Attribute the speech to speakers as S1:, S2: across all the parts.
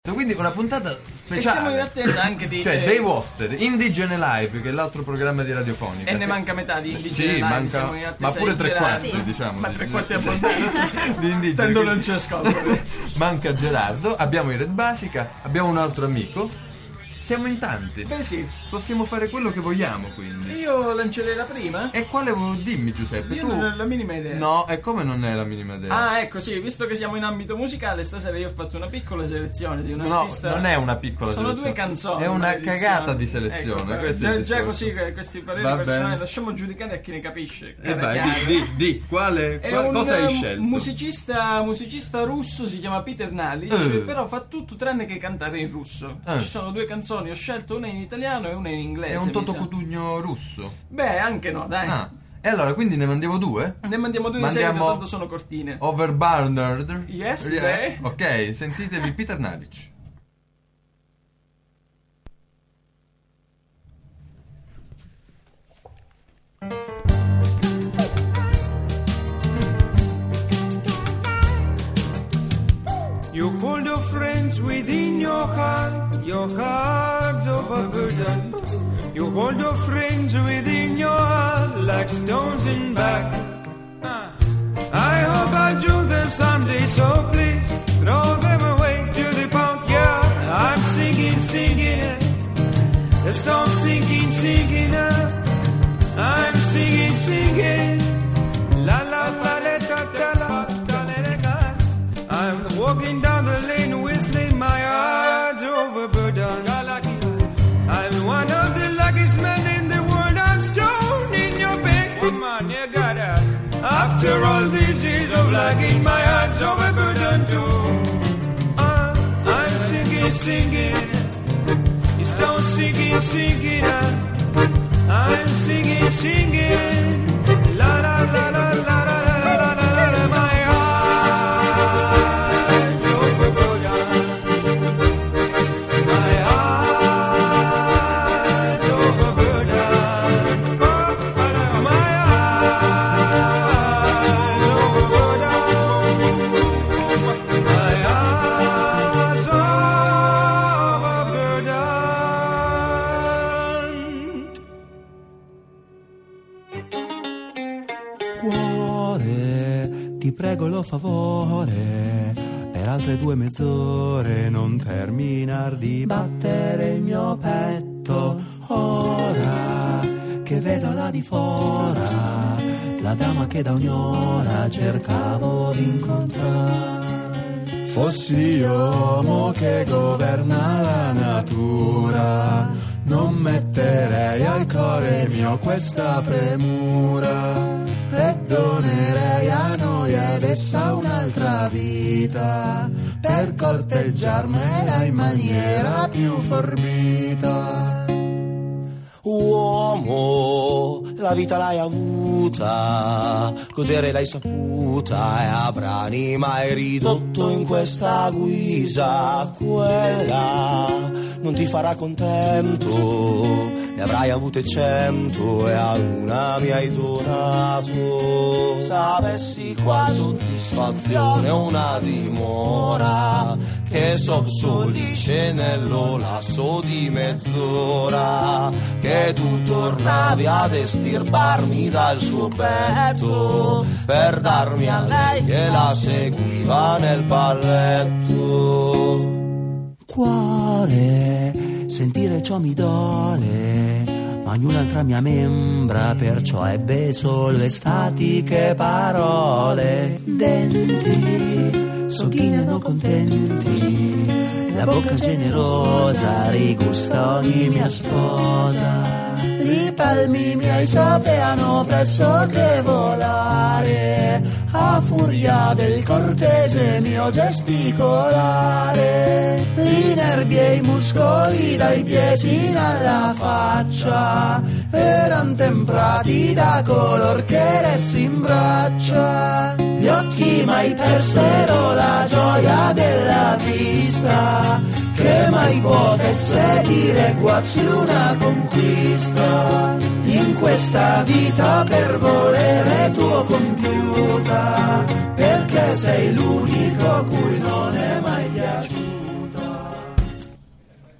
S1: Quindi una puntata speciale.
S2: E siamo in attesa anche di
S1: Dave Woster, Indigene Live, che è l'altro programma di radiofonica.
S2: E ne manca metà di Indigene Live.
S1: Manca,
S2: siamo in attesa,
S1: ma pure tre quarti,
S2: sì.
S1: diciamo.
S2: Ma tre quarti abbondano.
S1: Di Indigene.
S2: Tanto non c'è scopo.
S1: Manca Gerardo, abbiamo i Red Basica, abbiamo un altro amico. Siamo in tanti.
S2: Beh sì.
S1: Possiamo fare quello che vogliamo, quindi.
S2: Io lancerei la prima.
S1: E quale dimmi, Giuseppe?
S2: Io non ho la minima idea.
S1: No, e come non è la minima idea?
S2: Ah, ecco, sì, visto che siamo in ambito musicale, stasera io ho fatto una piccola selezione di un artista.
S1: No, non è una piccola
S2: Sono
S1: selezione.
S2: due canzoni.
S1: È una cagata di selezione.
S2: Ecco,
S1: questo è il
S2: già
S1: discorso.
S2: così, questi pareri
S1: Va
S2: personali,
S1: bene.
S2: lasciamo giudicare a chi ne capisce.
S1: Vai, di cosa hai scelto?
S2: Un musicista russo, si chiama Peter Nalic, però fa tutto tranne che cantare in russo. Ci sono due canzoni, ho scelto una in italiano e una in inglese.
S1: È un Toto Cutugno russo?
S2: Beh, anche no, dai.
S1: E allora, quindi ne mandiamo due?
S2: Ne mandiamo due di seguito, tanto sono cortine.
S1: Overburned?
S2: Yes, yeah.
S1: Ok, sentitevi Peter Nalic.
S3: You hold your friends within your heart's overburdened. You hold your friends within your heart like stones in back. I hope I join them someday, so please throw them away to the punk. Yeah, I'm singing it. The stones sinking up. I'm singing. La la la la la la la. I'm walking down the lane whistling, my heart's overburdened. I'm one of the luckiest men in the world. I'm stoned in your bed. Come on, you gotta. After all these years of lugging, my heart's overburdened too. I'm singing. You stone sinking up. I'm singing. La la la la la la la la la. My
S4: ti prego lo favore, per altre 2 mezz'ore non terminar di battere il mio petto. Ora che vedo là di fora la dama che da ogni ora cercavo di incontrare. Fossi io uomo che governa la natura, non metterei al cuore mio questa premura e donerei a noi ed essa un'altra vita per corteggiarmela in maniera più forbita.
S5: Uomo, la vita l'hai avuta, godere l'hai saputa e a brani mai ridotto in questa guisa. Quella non ti farà contento, ne avrai avute 100 e a una mi hai donato. Sapessi qua soddisfazione una dimora, che sopsolice nello lasso di mezz'ora, che tu tornavi ad estirparmi dal suo petto per darmi a lei che la seguiva nel balletto.
S4: Cuore, sentire ciò mi dole, ma ognun'altra mia membra perciò ebbe solo estatiche parole. Denti sogghignano contenti, la bocca generosa rigusta ogni mia sposa. I palmi miei sapeano pressoché volare, a furia del cortese mio gesticolare. I nervi e i muscoli dai piedi alla faccia eran temprati da color che ressi in braccia. Gli occhi mai persero la gioia della vista, che mai potesse dire quasi una conquista. In questa vita per volere tuo compiuta, perché sei l'unico a cui non è mai piaciuta.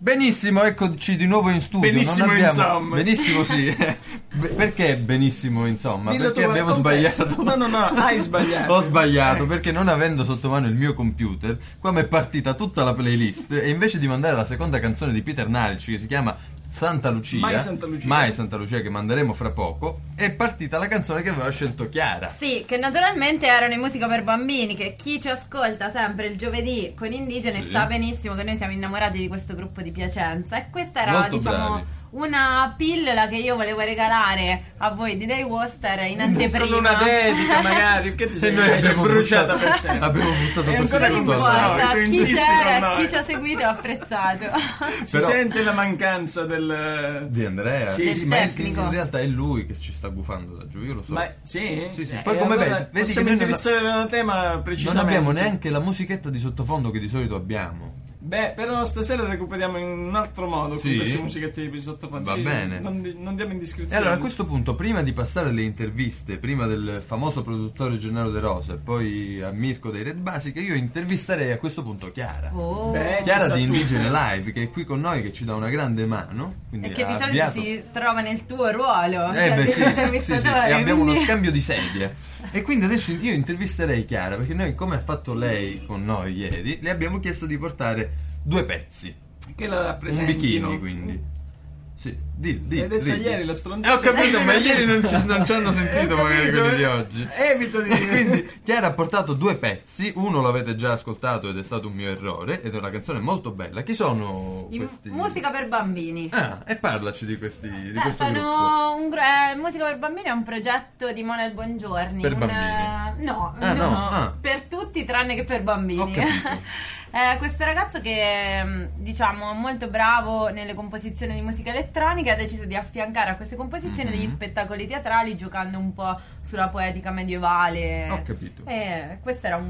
S1: Benissimo, eccoci di nuovo in studio.
S2: Benissimo,
S1: non abbiamo...
S2: insomma.
S1: Benissimo, sì. Perché benissimo, insomma?
S2: Dillo
S1: Perché
S2: tu,
S1: abbiamo
S2: confesso.
S1: sbagliato.
S2: No, hai sbagliato.
S1: Ho sbagliato perché non avendo sotto mano il mio computer, qua mi è partita tutta la playlist e invece di mandare la seconda canzone di Peter Nalic che si chiama Santa Lucia, Mai Santa Lucia, che manderemo fra poco, è partita la canzone che aveva scelto Chiara.
S6: Sì, che naturalmente erano in musica per bambini, che chi ci ascolta sempre il giovedì con Indigene sa benissimo che noi siamo innamorati di questo gruppo di Piacenza, e questa era,
S1: molto
S6: diciamo,
S1: bravi.
S6: Una pillola che io volevo regalare a voi di Dave Woster in anteprima.
S2: Con una dedica magari, che ti sei
S1: noi abbiamo
S2: bruciata
S1: buttato-
S2: per sempre.
S1: abbiamo buttato
S2: E
S1: così
S2: ancora
S1: tutto
S2: non
S1: là.
S2: no,
S6: Importa,
S2: tu
S6: chi
S2: insisti
S6: c'era,
S2: con noi.
S6: chi ci ha seguito ha apprezzato.
S2: Si
S1: Però-
S2: sente la mancanza del...
S1: Di Andrea?
S2: Sì,
S1: ma
S6: tecnico.
S1: in realtà è lui che ci sta gufando da giù, io lo so.
S2: Ma sì?
S1: Sì, sì. Poi come
S2: allora
S1: vedi che
S2: possiamo
S1: noi non-
S2: indirizzare un tema precisamente.
S1: non abbiamo neanche la musichetta di sottofondo che di solito abbiamo.
S2: Beh, però stasera recuperiamo in un altro modo
S1: Sì?
S2: con queste musichette di sottofondo.
S1: Va
S2: Sì,
S1: bene.
S2: Non diamo
S1: E
S2: indiscrezioni.
S1: allora a questo punto, prima di passare alle interviste, prima del famoso produttore Gennaro De Rosa e poi a Mirko dei Red Basic, io intervisterei a questo punto Chiara.
S6: Oh.
S2: Beh, ci
S1: Chiara
S2: sta
S1: di
S2: tutto.
S1: Indigene Live, che è qui con noi, che ci dà una grande mano. Quindi
S6: E che di
S1: ha
S6: solito
S1: avviato...
S6: si trova nel tuo ruolo, cioè
S1: beh,
S6: di
S1: sì, sì,
S6: intervistatore,
S1: e abbiamo uno
S6: quindi-
S1: scambio di sedie. E quindi adesso io intervisterei Chiara, perché noi, come ha fatto lei con noi ieri, le abbiamo chiesto di portare 2 pezzi.
S2: Che la
S1: Un
S2: rappresentino.
S1: bikini, quindi. Sì, di.
S2: Hai detto ieri la stronzata.
S1: Ho capito, ma ieri non ci hanno sentito
S2: Ho
S1: magari
S2: capito,
S1: quelli di oggi.
S2: Evito di...
S1: Quindi Chiara ha portato 2 pezzi, uno l'avete già ascoltato ed è stato un mio errore, ed è una canzone molto bella. Chi sono
S6: In
S1: questi?
S6: musica per bambini.
S1: Ah, e parlaci di questi di
S6: Beh,
S1: questo gruppo.
S6: sono Musica per bambini è un progetto di Monel Bongiorni.
S1: Per
S6: un,
S1: bambini?
S6: No,
S1: Ah, no, ah.
S6: per tutti tranne che per bambini.
S1: Ho capito.
S6: Questo ragazzo che diciamo molto bravo nelle composizioni di musica elettronica ha deciso di affiancare a queste composizioni degli spettacoli teatrali giocando un po' sulla poetica medievale.
S1: Ho capito.
S6: E questo era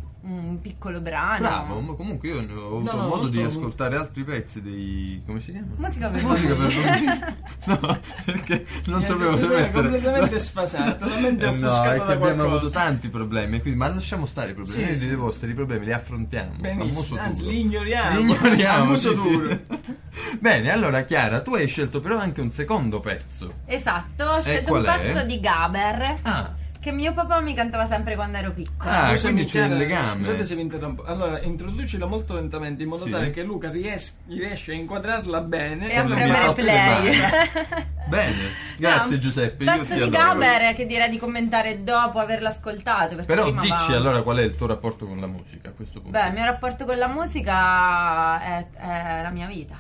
S6: un piccolo brano.
S1: Bravo, ma comunque io ho avuto
S2: No,
S1: modo di
S2: molto-
S1: ascoltare altri pezzi dei... come si chiama?
S6: Musica per
S1: Musica per
S6: bambini.
S1: bambini. No, perché non sapevo se
S2: Stasera è
S1: mettere...
S2: completamente sfasato, la mente è
S1: No,
S2: offuscata
S1: è
S2: da
S1: che abbiamo
S2: qualcosa.
S1: avuto tanti problemi, quindi, ma lasciamo stare i problemi.
S2: Sì,
S1: Noi
S2: sì.
S1: dei vostri problemi li affrontiamo.
S2: Benissimo,
S1: a muso
S2: anzi
S1: duro.
S2: li ignoriamo.
S1: Li ignoriamo,
S2: a muso
S1: sì,
S2: duro.
S1: sì. Bene, allora Chiara, tu hai scelto però anche un secondo pezzo.
S6: Esatto, ho scelto
S1: qual
S6: un
S1: è?
S6: pezzo di Gaber
S1: Ah,
S6: che mio papà mi cantava sempre quando ero piccola.
S1: ah quindi c'è il
S2: Chiara,
S1: legame.
S2: Scusate se vi interrompo. Allora, introducila molto lentamente in modo
S1: Sì.
S2: tale che Luca riesce a inquadrarla bene
S6: E a
S1: Con le
S6: premere
S1: mie
S6: play.
S1: otto Bene, grazie
S6: No,
S1: Giuseppe. Io
S6: pezzo
S1: ti
S6: di
S1: adoro.
S6: Gaber che direi di commentare dopo averlo ascoltato. Perché
S1: Però
S6: prima
S1: dici
S6: va-
S1: allora qual è il tuo rapporto con la musica a questo punto.
S6: Beh, il mio rapporto con la musica è la mia vita.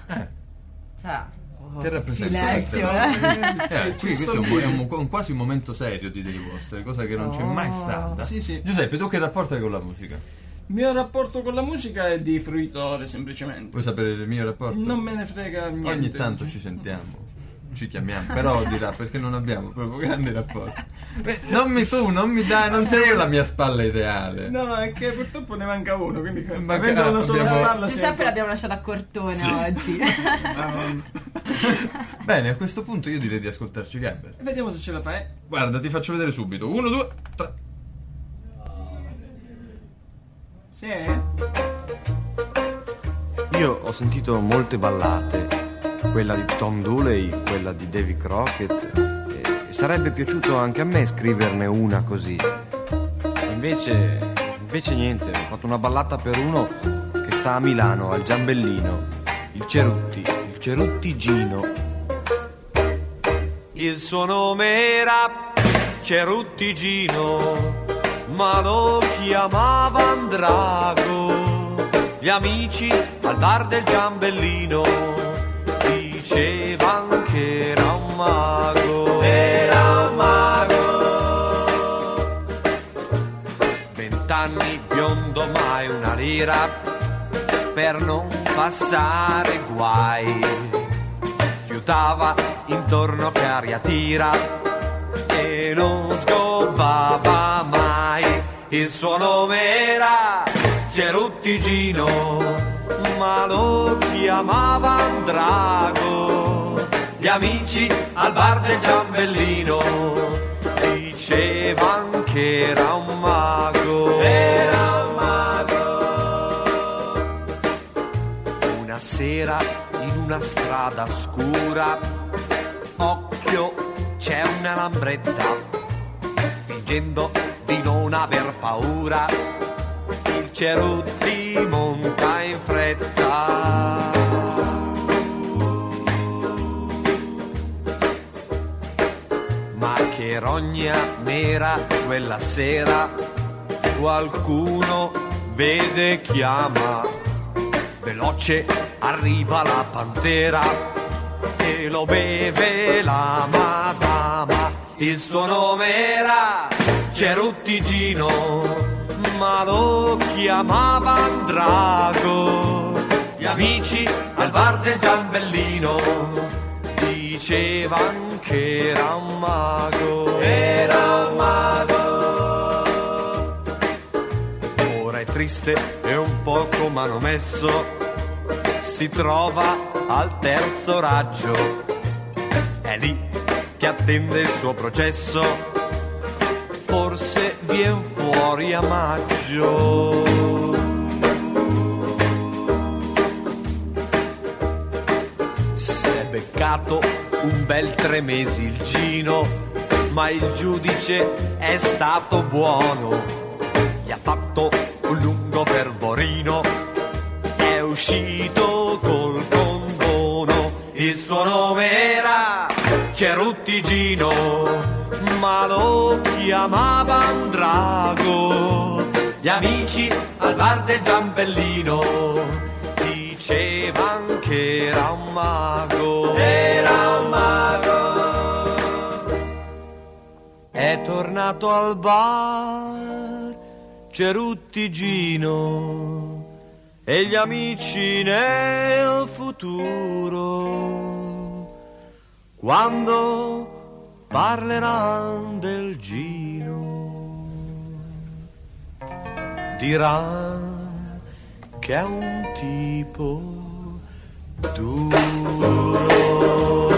S6: Cioè,
S1: Che rappresenta
S6: silenzio,
S1: per te?
S6: eh.
S1: Qui questo è quasi un momento serio di dei vostri, cosa che non c'è mai stata.
S2: Sì, sì.
S1: Giuseppe, tu che rapporto hai con la musica?
S2: Il mio rapporto con la musica è di fruitore, semplicemente.
S1: Vuoi sapere il mio rapporto?
S2: Non me ne frega niente.
S1: Ogni tanto ci sentiamo, ci chiamiamo, però dirà perché non abbiamo proprio grandi rapporti. Beh, non mi dai, non sei io la mia spalla ideale.
S2: No, è che purtroppo ne manca uno, quindi
S1: Manca-
S2: avendo una sola
S1: abbiamo-
S2: spalla
S6: Giuseppe l'abbiamo lasciato a Cortone
S1: Sì.
S6: oggi.
S1: Bene, a questo punto io direi di ascoltarci Gaber.
S2: Vediamo se ce la fai.
S1: Guarda, ti faccio vedere subito. 1, 2, 3.
S2: Sì.
S7: Io ho sentito molte ballate, quella di Tom Dooley, quella di Davy Crockett, e sarebbe piaciuto anche a me scriverne una così. Invece niente, ho fatto una ballata per uno che sta a Milano, al Giambellino, il Cerutti Gino. Il suo nome era Cerutti Gino, ma lo chiamavano Drago. Gli amici al bar del Giambellino dicevano che era un mago. Era un mago. 20 anni biondo, mai una lira per non passare guai. Fiutava intorno che aria tira e non sgobbava mai. Il suo nome era Cerutti Gino, ma lo chiamavano Drago. Gli amici al bar del Giambellino dicevano che era un mago. Era un mago. Una sera in una strada scura. Occhio, c'è una lambretta, fingendo di non aver paura, il Cerutti monta in fretta. Ma che rogna nera quella sera, qualcuno vede, chiama, veloce arriva la pantera e lo beve la madama. Il suo nome era Cerutti Gino, ma lo chiamavan Drago. Gli amici al bar del Giambellino dicevan che era un mago. Era un mago. Ora è triste e un poco manomesso, si trova al terzo raggio, è lì che attende il suo processo, forse vien fuori a maggio. S'è beccato un bel 3 mesi il Gino, ma il giudice è stato buono, gli ha fatto un lungo fervorino, è uscito col condono. Il suo nome era Cerutti Gino, ma lo chiamavan Drago. Gli amici al bar del Giambellino dicevan che era un mago. Era un mago. È tornato al bar Cerutti Gino e gli amici nel futuro, quando parleranno del Gino, diranno che è un tipo duro.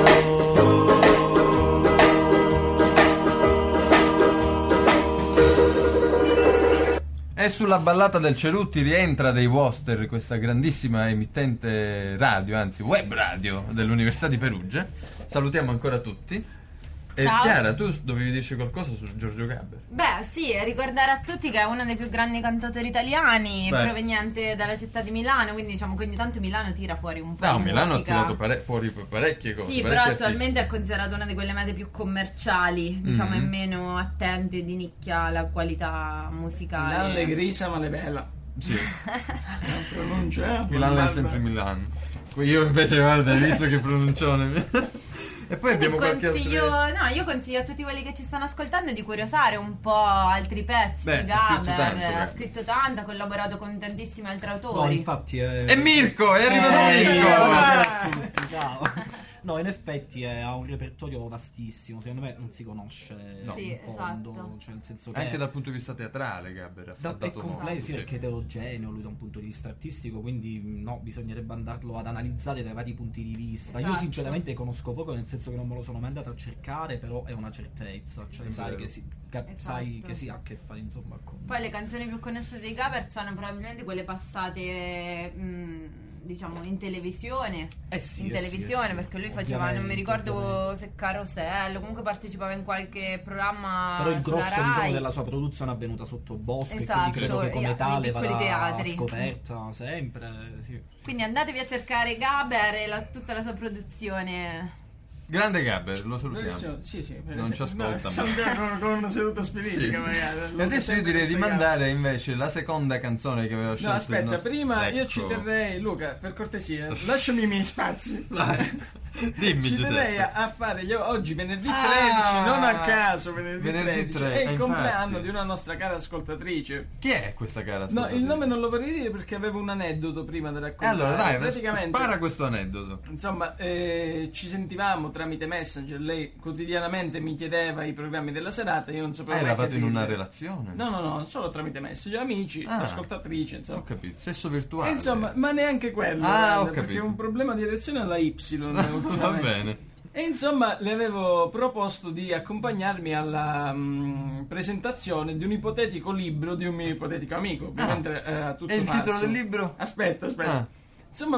S1: E sulla ballata del Cerutti rientra dei Woster, questa grandissima emittente radio, anzi web radio dell'Università di Perugia. Salutiamo ancora tutti. E
S6: Ciao.
S1: Chiara, tu dovevi dirci qualcosa su Giorgio Gaber?
S6: Beh, sì, ricordare a tutti che è uno dei più grandi cantautori italiani, proveniente dalla città di Milano, quindi diciamo che ogni tanto Milano tira fuori un po' di
S1: Milano
S6: musica.
S1: ha tirato fuori parecchie cose.
S6: Sì, però attualmente è considerato una di quelle mete più commerciali, diciamo, e meno attente di nicchia alla qualità musicale.
S2: Milano è grisa ma è bella.
S1: Sì.
S2: La pronuncia
S1: Milano è sempre Milano. Io invece, guarda, hai visto che pronuncione. E poi abbiamo qualche altro.
S6: No, io consiglio a tutti quelli che ci stanno ascoltando di curiosare un po' altri pezzi di Gaber. Ha scritto tanto, ha collaborato con tantissimi altri autori.
S8: No, infatti
S1: è Mirko, è arrivato Mirko.
S8: Buonasera a tutti, ciao. No, in effetti ha un repertorio vastissimo, secondo me non si conosce in fondo,
S6: esatto.
S8: Cioè nel senso che
S1: anche dal punto di vista teatrale Gaber ha fatto
S8: è completo, sì, perché è eterogeneo lui da un punto di vista artistico, quindi no, bisognerebbe andarlo ad analizzare dai vari punti di vista. Io sinceramente conosco poco, nel senso che non me lo sono mai andato a cercare, però è una certezza, cioè sai che sai che si ha a che fare, insomma, con...
S6: Poi le canzoni più conosciute di Gaber sono probabilmente quelle passate diciamo in televisione, perché lui faceva, non mi ricordo se Carosello, comunque partecipava in qualche programma,
S8: però il grosso
S6: Rai.
S8: Diciamo della sua produzione è avvenuta sotto Bosco, e quindi credo che come tale vada scoperta sempre, sì.
S6: Quindi andatevi a cercare Gaber e tutta la sua produzione.
S1: Grande Gaber, lo salutiamo.
S2: Sì,
S1: non ci ascolta.
S2: Con una seduta spiritica, magari.
S1: E adesso io direi di mandare invece la seconda canzone che aveva scelto.
S2: No, aspetta, prima io ci terrei, Luca, per cortesia, lasciami i miei spazi.
S1: Dimmi,
S2: ci terrei a fare oggi venerdì 13, non a caso venerdì 13, è il compleanno di una nostra cara ascoltatrice.
S1: Chi è questa cara ascoltatrice?
S2: No, il nome non lo vorrei dire perché avevo un aneddoto prima da raccontare.
S1: Allora dai,
S2: praticamente,
S1: spara questo aneddoto.
S2: Insomma, ci sentivamo tramite Messenger, lei quotidianamente mi chiedeva i programmi della serata, io non sapevo.
S1: Eravate in una relazione?
S2: No, solo tramite Messenger, amici, ascoltatrici, insomma.
S1: Ho capito, sesso virtuale.
S2: Insomma, ma neanche quello.
S1: Ho capito.
S2: Perché è un problema di erezione alla Y.
S1: Va bene.
S2: E insomma le avevo proposto di accompagnarmi alla presentazione di un ipotetico libro di un mio ipotetico amico. Mentre, tutto
S1: e il
S2: falso.
S1: titolo del libro?
S2: Aspetta. Insomma,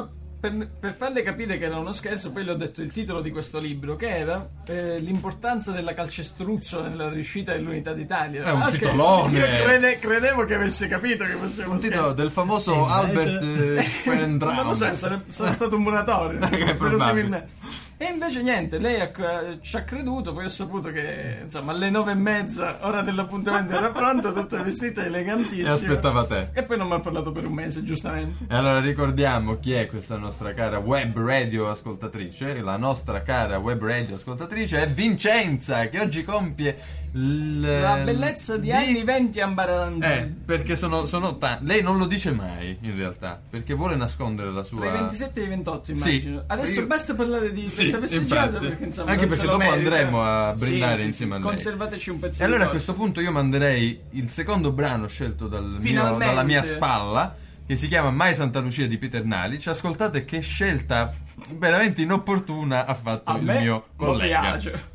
S2: per farle capire che era uno scherzo, poi le ho detto il titolo di questo libro, che era l'importanza della calcestruzzo nella riuscita dell'unità d'Italia.
S1: È un titolone.
S2: Io credevo che avesse capito che fosse uno scherzo.
S1: Del famoso Albert Schwerentraum.
S2: Non lo so, sarà stato un muratore. E invece niente, lei ci ha creduto, poi ho saputo che insomma alle 9:30, ora dell'appuntamento, era pronto, tutto vestito elegantissimo.
S1: E aspettava te.
S2: E poi non mi ha parlato per un mese, giustamente.
S1: E allora ricordiamo chi è questa nostra cara web radio ascoltatrice. La nostra cara web radio ascoltatrice è Vincenza, che oggi compie
S2: la bellezza di anni 20 ambaranti.
S1: Perché sono lei non lo dice mai in realtà, perché vuole nascondere la sua.
S2: Tra i 27 e i 28 immagino.
S1: Sì,
S2: adesso basta parlare di questa festeggiata, perché insomma
S1: anche perché dopo
S2: merita.
S1: andremo a brindare insieme a lei.
S2: Conservateci un pezzo.
S1: E allora a questo punto io manderei il secondo brano scelto dalla mia spalla, che si chiama Mai Santa Lucia di Peter Nalic. Ascoltate che scelta veramente inopportuna ha fatto il mio collega.
S2: Mi piace.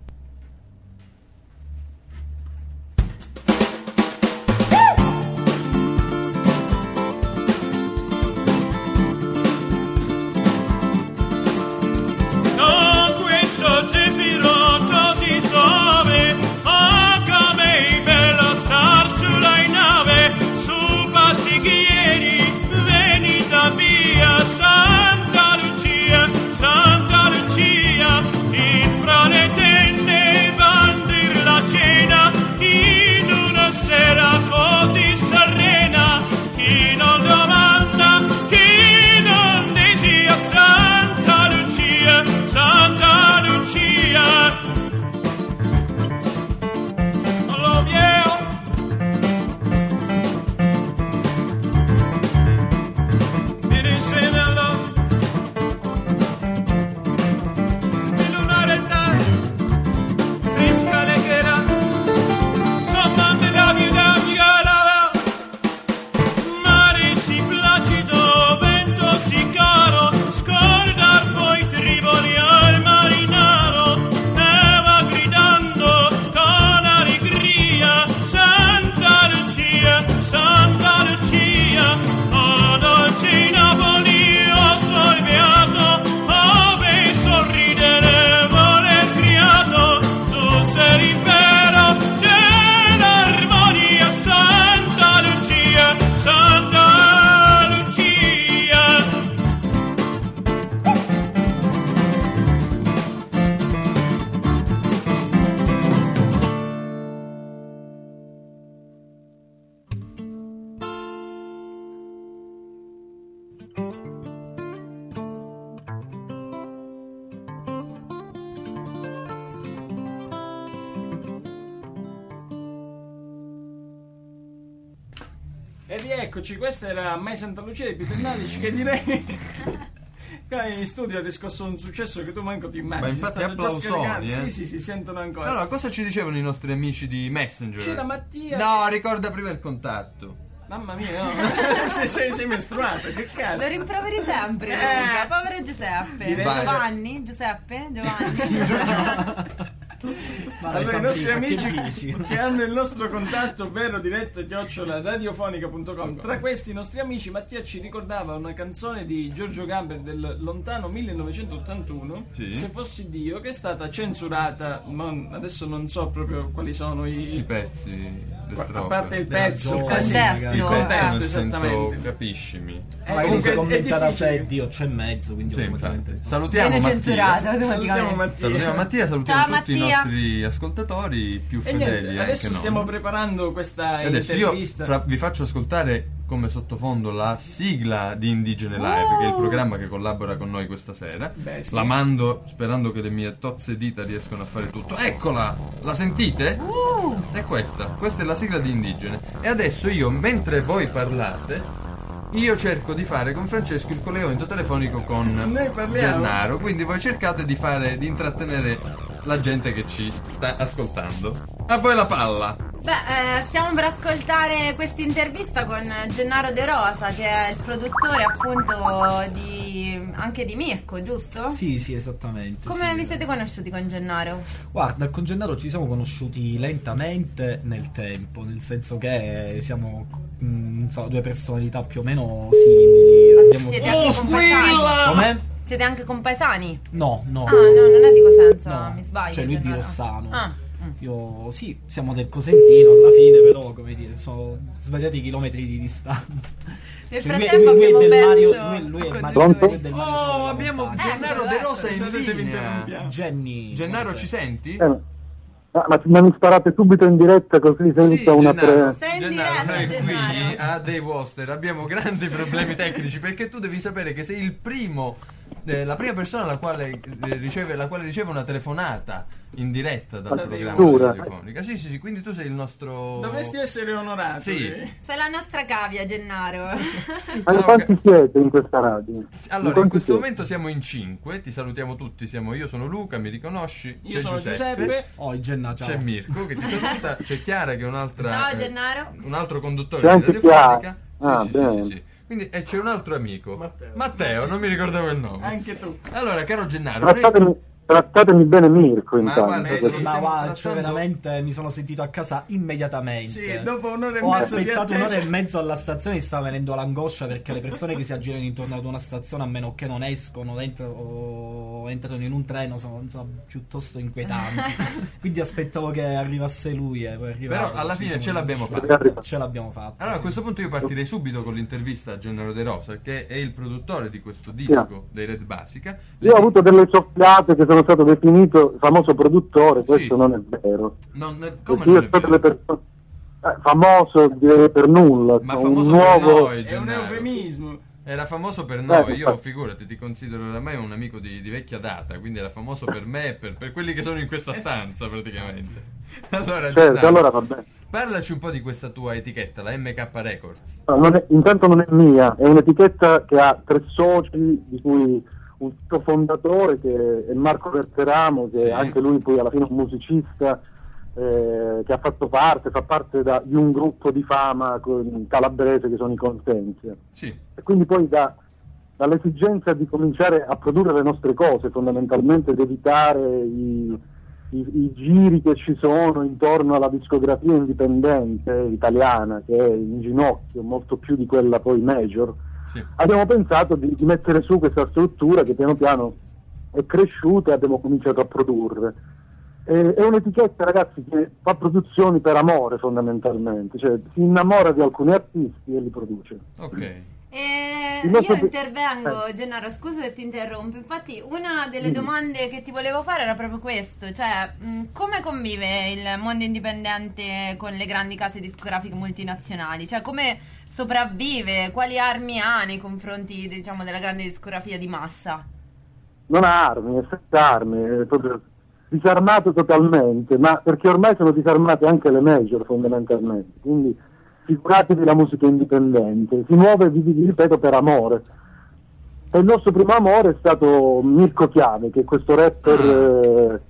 S2: E rieccoci, questa era Mai Santa Lucia di Peter Nalic, che direi che in studio ha riscosso un successo che tu manco ti immagini.
S1: Ma infatti applausoni,
S2: sì, si sentono ancora.
S1: Allora, cosa ci dicevano i nostri amici di Messenger?
S2: C'era Mattia.
S1: No, ricorda prima il contatto.
S2: Mamma mia, no. sei mestruata, che cazzo.
S6: Lo rimproveri sempre, povero Giuseppe. Giuseppe? Giovanni.
S2: Allora, i nostri amici che hanno il nostro contatto, ovvero diretta@radiofonica.com. Tra questi nostri amici, Mattia ci ricordava una canzone di Giorgio Gaber del lontano 1981, sì. Se fossi Dio, che è stata censurata. Adesso non so proprio quali sono i
S1: pezzi,
S2: a parte il pezzo,
S6: il contesto,
S1: esattamente. Senso, capiscimi.
S8: Magari si commenta da sé, Dio c'è in mezzo, quindi
S1: sì, salutiamo Mattia.
S2: Salutiamo Mattia,
S1: salutiamo tutti i nostri ascoltatori più fedeli.
S2: Adesso stiamo preparando questa intervista.
S1: Io vi faccio ascoltare come sottofondo la sigla di Indigene Live, che è il programma che collabora con noi questa sera.
S2: Sì.
S1: La mando sperando che le mie tozze dita riescano a fare tutto. Eccola! La sentite? È questa è la sigla di Indigene. E adesso io, mentre voi parlate, io cerco di fare con Francesco il collegamento telefonico con Gennaro, quindi voi cercate di intrattenere la gente che ci sta ascoltando. A voi la palla.
S6: Stiamo per ascoltare questa intervista con Gennaro De Rosa, che è il produttore appunto anche di Mirko, giusto?
S8: Sì, esattamente.
S6: Come vi siete conosciuti con Gennaro?
S8: Guarda, con Gennaro ci siamo conosciuti lentamente nel tempo, nel senso che siamo due personalità più o meno simili.
S6: Siete anche compaesani?
S8: Com'è?
S6: Siete anche compaesani?
S8: No.
S6: Ah, no, non è di Cosenza, mi sbaglio.
S8: Cioè lui è di
S6: Gennaro.
S8: Rossano. Io sì, siamo del Cosentino alla fine, però come dire, sono svariati chilometri di distanza.
S6: Nel frattempo abbiamo perso.
S8: Lui è il
S5: Pronto?
S8: Mario del Mario.
S1: Oh, abbiamo Gennaro De Rosa in linea. Gennaro, ci senti?
S5: Ma mi sparate subito in diretta così senza una
S1: Gennaro,
S6: Sei in
S1: Gennaro, noi
S6: diretta,
S1: qui
S6: Gennaro.
S1: a Dave Woster abbiamo grandi problemi tecnici perché tu devi sapere che sei il primo, la prima persona la quale riceve una telefonata in diretta dal programma radiofonica. Sì, quindi tu sei il nostro...
S2: Dovresti essere onorato.
S1: Sì.
S6: Sei la nostra cavia, Gennaro.
S5: Ma quanti siete in questa radio?
S1: Allora, in questo momento siamo in 5, ti salutiamo tutti, io sono Luca, mi riconosci?
S2: Io sono Giuseppe.
S8: Genna, ciao.
S1: C'è Mirko che ti saluta, c'è Chiara che è un'altra...
S6: Ciao Gennaro.
S1: un altro conduttore
S5: C'è
S1: di
S5: anche
S1: radiofonica.
S5: Chiara.
S1: Sì. Quindi c'è un altro amico. Matteo, non mi ricordavo il nome.
S2: Anche tu.
S1: Allora, caro Gennaro,
S5: Trattatemi bene Mirko intanto.
S1: guarda,
S8: cioè veramente mi sono sentito a casa immediatamente.
S2: Sì, dopo un'ora e
S8: ho
S2: mezzo
S8: aspettato
S2: di attesa.
S8: un'ora e mezzo alla stazione e stava venendo l'angoscia perché le persone che si aggirano intorno ad una stazione, a meno che non escono o entrano in un treno, sono piuttosto inquietanti. Quindi aspettavo che arrivasse lui e poi è arrivato.
S1: Però alla fine ce l'abbiamo fatta.
S8: Ce l'abbiamo fatta.
S1: Allora, a questo punto io partirei subito con l'intervista a Gennaro De Rosa, che è il produttore di questo disco dei Red Basica.
S5: Io ho avuto delle soffiate che sono stato definito famoso produttore, questo non è vero.
S1: Come non è vero?
S5: Famoso direi per nulla.
S1: Ma famoso per noi,
S2: è un eufemismo.
S1: Era famoso per noi, io figurati, ti considero oramai un amico di vecchia data, quindi era famoso per me e per quelli che sono in questa stanza praticamente. Allora,
S5: certo, allora va bene.
S1: Parlaci un po' di questa tua etichetta, la MK Records.
S5: Intanto non è mia, è un'etichetta che ha 3 soci, di cui un suo fondatore che è Marco Verteramo, che anche lui poi alla fine è un musicista che fa parte di un gruppo di fama calabrese che sono i Consensi.
S1: Sì.
S5: E quindi poi dall'esigenza di cominciare a produrre le nostre cose, fondamentalmente ed evitare i giri che ci sono intorno alla discografia indipendente italiana, che è in ginocchio molto più di quella poi major.
S1: Sì.
S5: Abbiamo pensato di mettere su questa struttura che piano piano è cresciuta e abbiamo cominciato a produrre. È un'etichetta, ragazzi, che fa produzioni per amore fondamentalmente, cioè si innamora di alcuni artisti e li produce.
S1: Ok.
S6: Io intervengo, Gennaro, scusa se ti interrompo. Infatti una delle domande che ti volevo fare era proprio questo, cioè come convive il mondo indipendente con le grandi case discografiche multinazionali? Cioè come sopravvive, quali armi ha nei confronti, diciamo, della grande discografia di massa?
S5: Non ha armi, è senza armi, è proprio disarmato totalmente, ma perché ormai sono disarmate anche le major fondamentalmente, quindi figuratevi la musica indipendente, si muove, vi ripeto, per amore. E il nostro primo amore è stato Mirko Chiave, che è questo rapper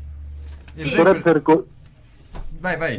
S1: Vai.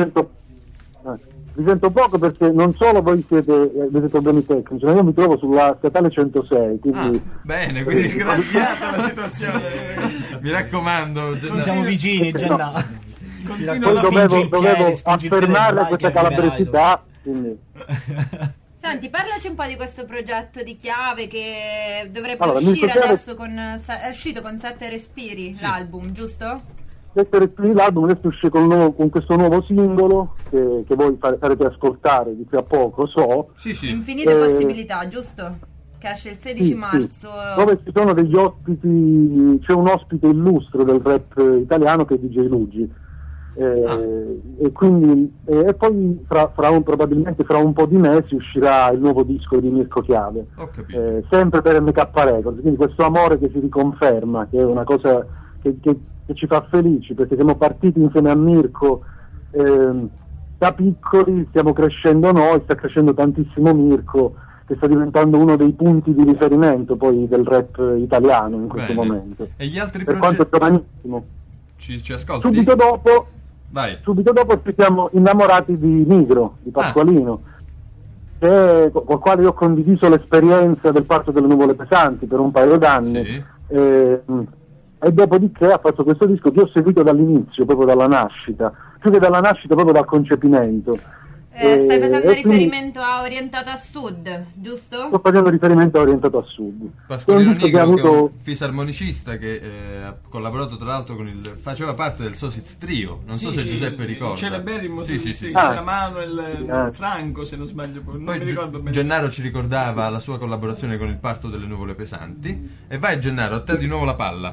S5: Vi sento poco perché non solo voi avete problemi tecnici, ma io mi trovo sulla statale 106, quindi...
S1: bene, quindi
S2: disgraziata la situazione.
S1: Mi raccomando,
S8: Noi siamo vicini, Gennaro.
S5: Poi dovevo affermare questa calabresità, quindi...
S6: Senti, parlaci un po' di questo progetto di Chiave che dovrebbe uscire adesso è uscito con 7 respiri, l'album, giusto?
S5: L'album adesso uscì con questo nuovo singolo che voi farete ascoltare di qui a poco,
S1: Sì.
S6: Infinite possibilità, giusto? Che esce il 16 marzo.
S5: Dove ci sono degli ospiti, c'è un ospite illustro del rap italiano che è DJ Luigi. E quindi poi probabilmente fra un po' di mesi uscirà il nuovo disco di Mirko Chiave, sempre per MK Records, quindi questo amore che si riconferma, che è una cosa che ci fa felici, perché siamo partiti insieme a Mirko da piccoli, stiamo crescendo noi, sta crescendo tantissimo Mirko, che sta diventando uno dei punti di riferimento poi del rap italiano in questo momento.
S1: E gli altri
S5: per quanto è giovanissimo.
S1: Ci ascolti?
S5: Subito dopo ci siamo innamorati di Nigro, di Pasqualino, col quale io ho condiviso l'esperienza del Parto delle Nuvole Pesanti per un paio d'anni. E dopodiché ha fatto questo disco che ho seguito dall'inizio, proprio dalla nascita, più che dalla nascita proprio dal concepimento.
S6: Stai facendo riferimento a Orientato a Sud, giusto?
S9: Sto facendo riferimento a Orientato a Sud.
S1: Pasqualino Nigro, che è un fisarmonicista che ha collaborato tra l'altro faceva parte del Sosiz Trio, non so se Giuseppe ricorda.
S2: Celeberrimo, c'era Manuel Franco, se non sbaglio, non mi ricordo bene.
S1: Gennaro ci ricordava la sua collaborazione con il Parto delle Nuvole Pesanti. E vai Gennaro, a te di nuovo la palla.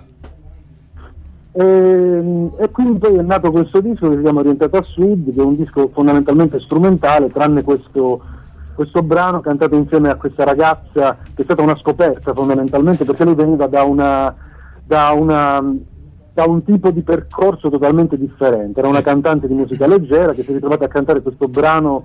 S9: E quindi poi è nato questo disco che si chiama Orientato a Sud, che è un disco fondamentalmente strumentale, tranne questo brano cantato insieme a questa ragazza, che è stata una scoperta fondamentalmente, perché lui veniva da un tipo di percorso totalmente differente. Era una cantante di musica leggera che si è ritrovata a cantare questo brano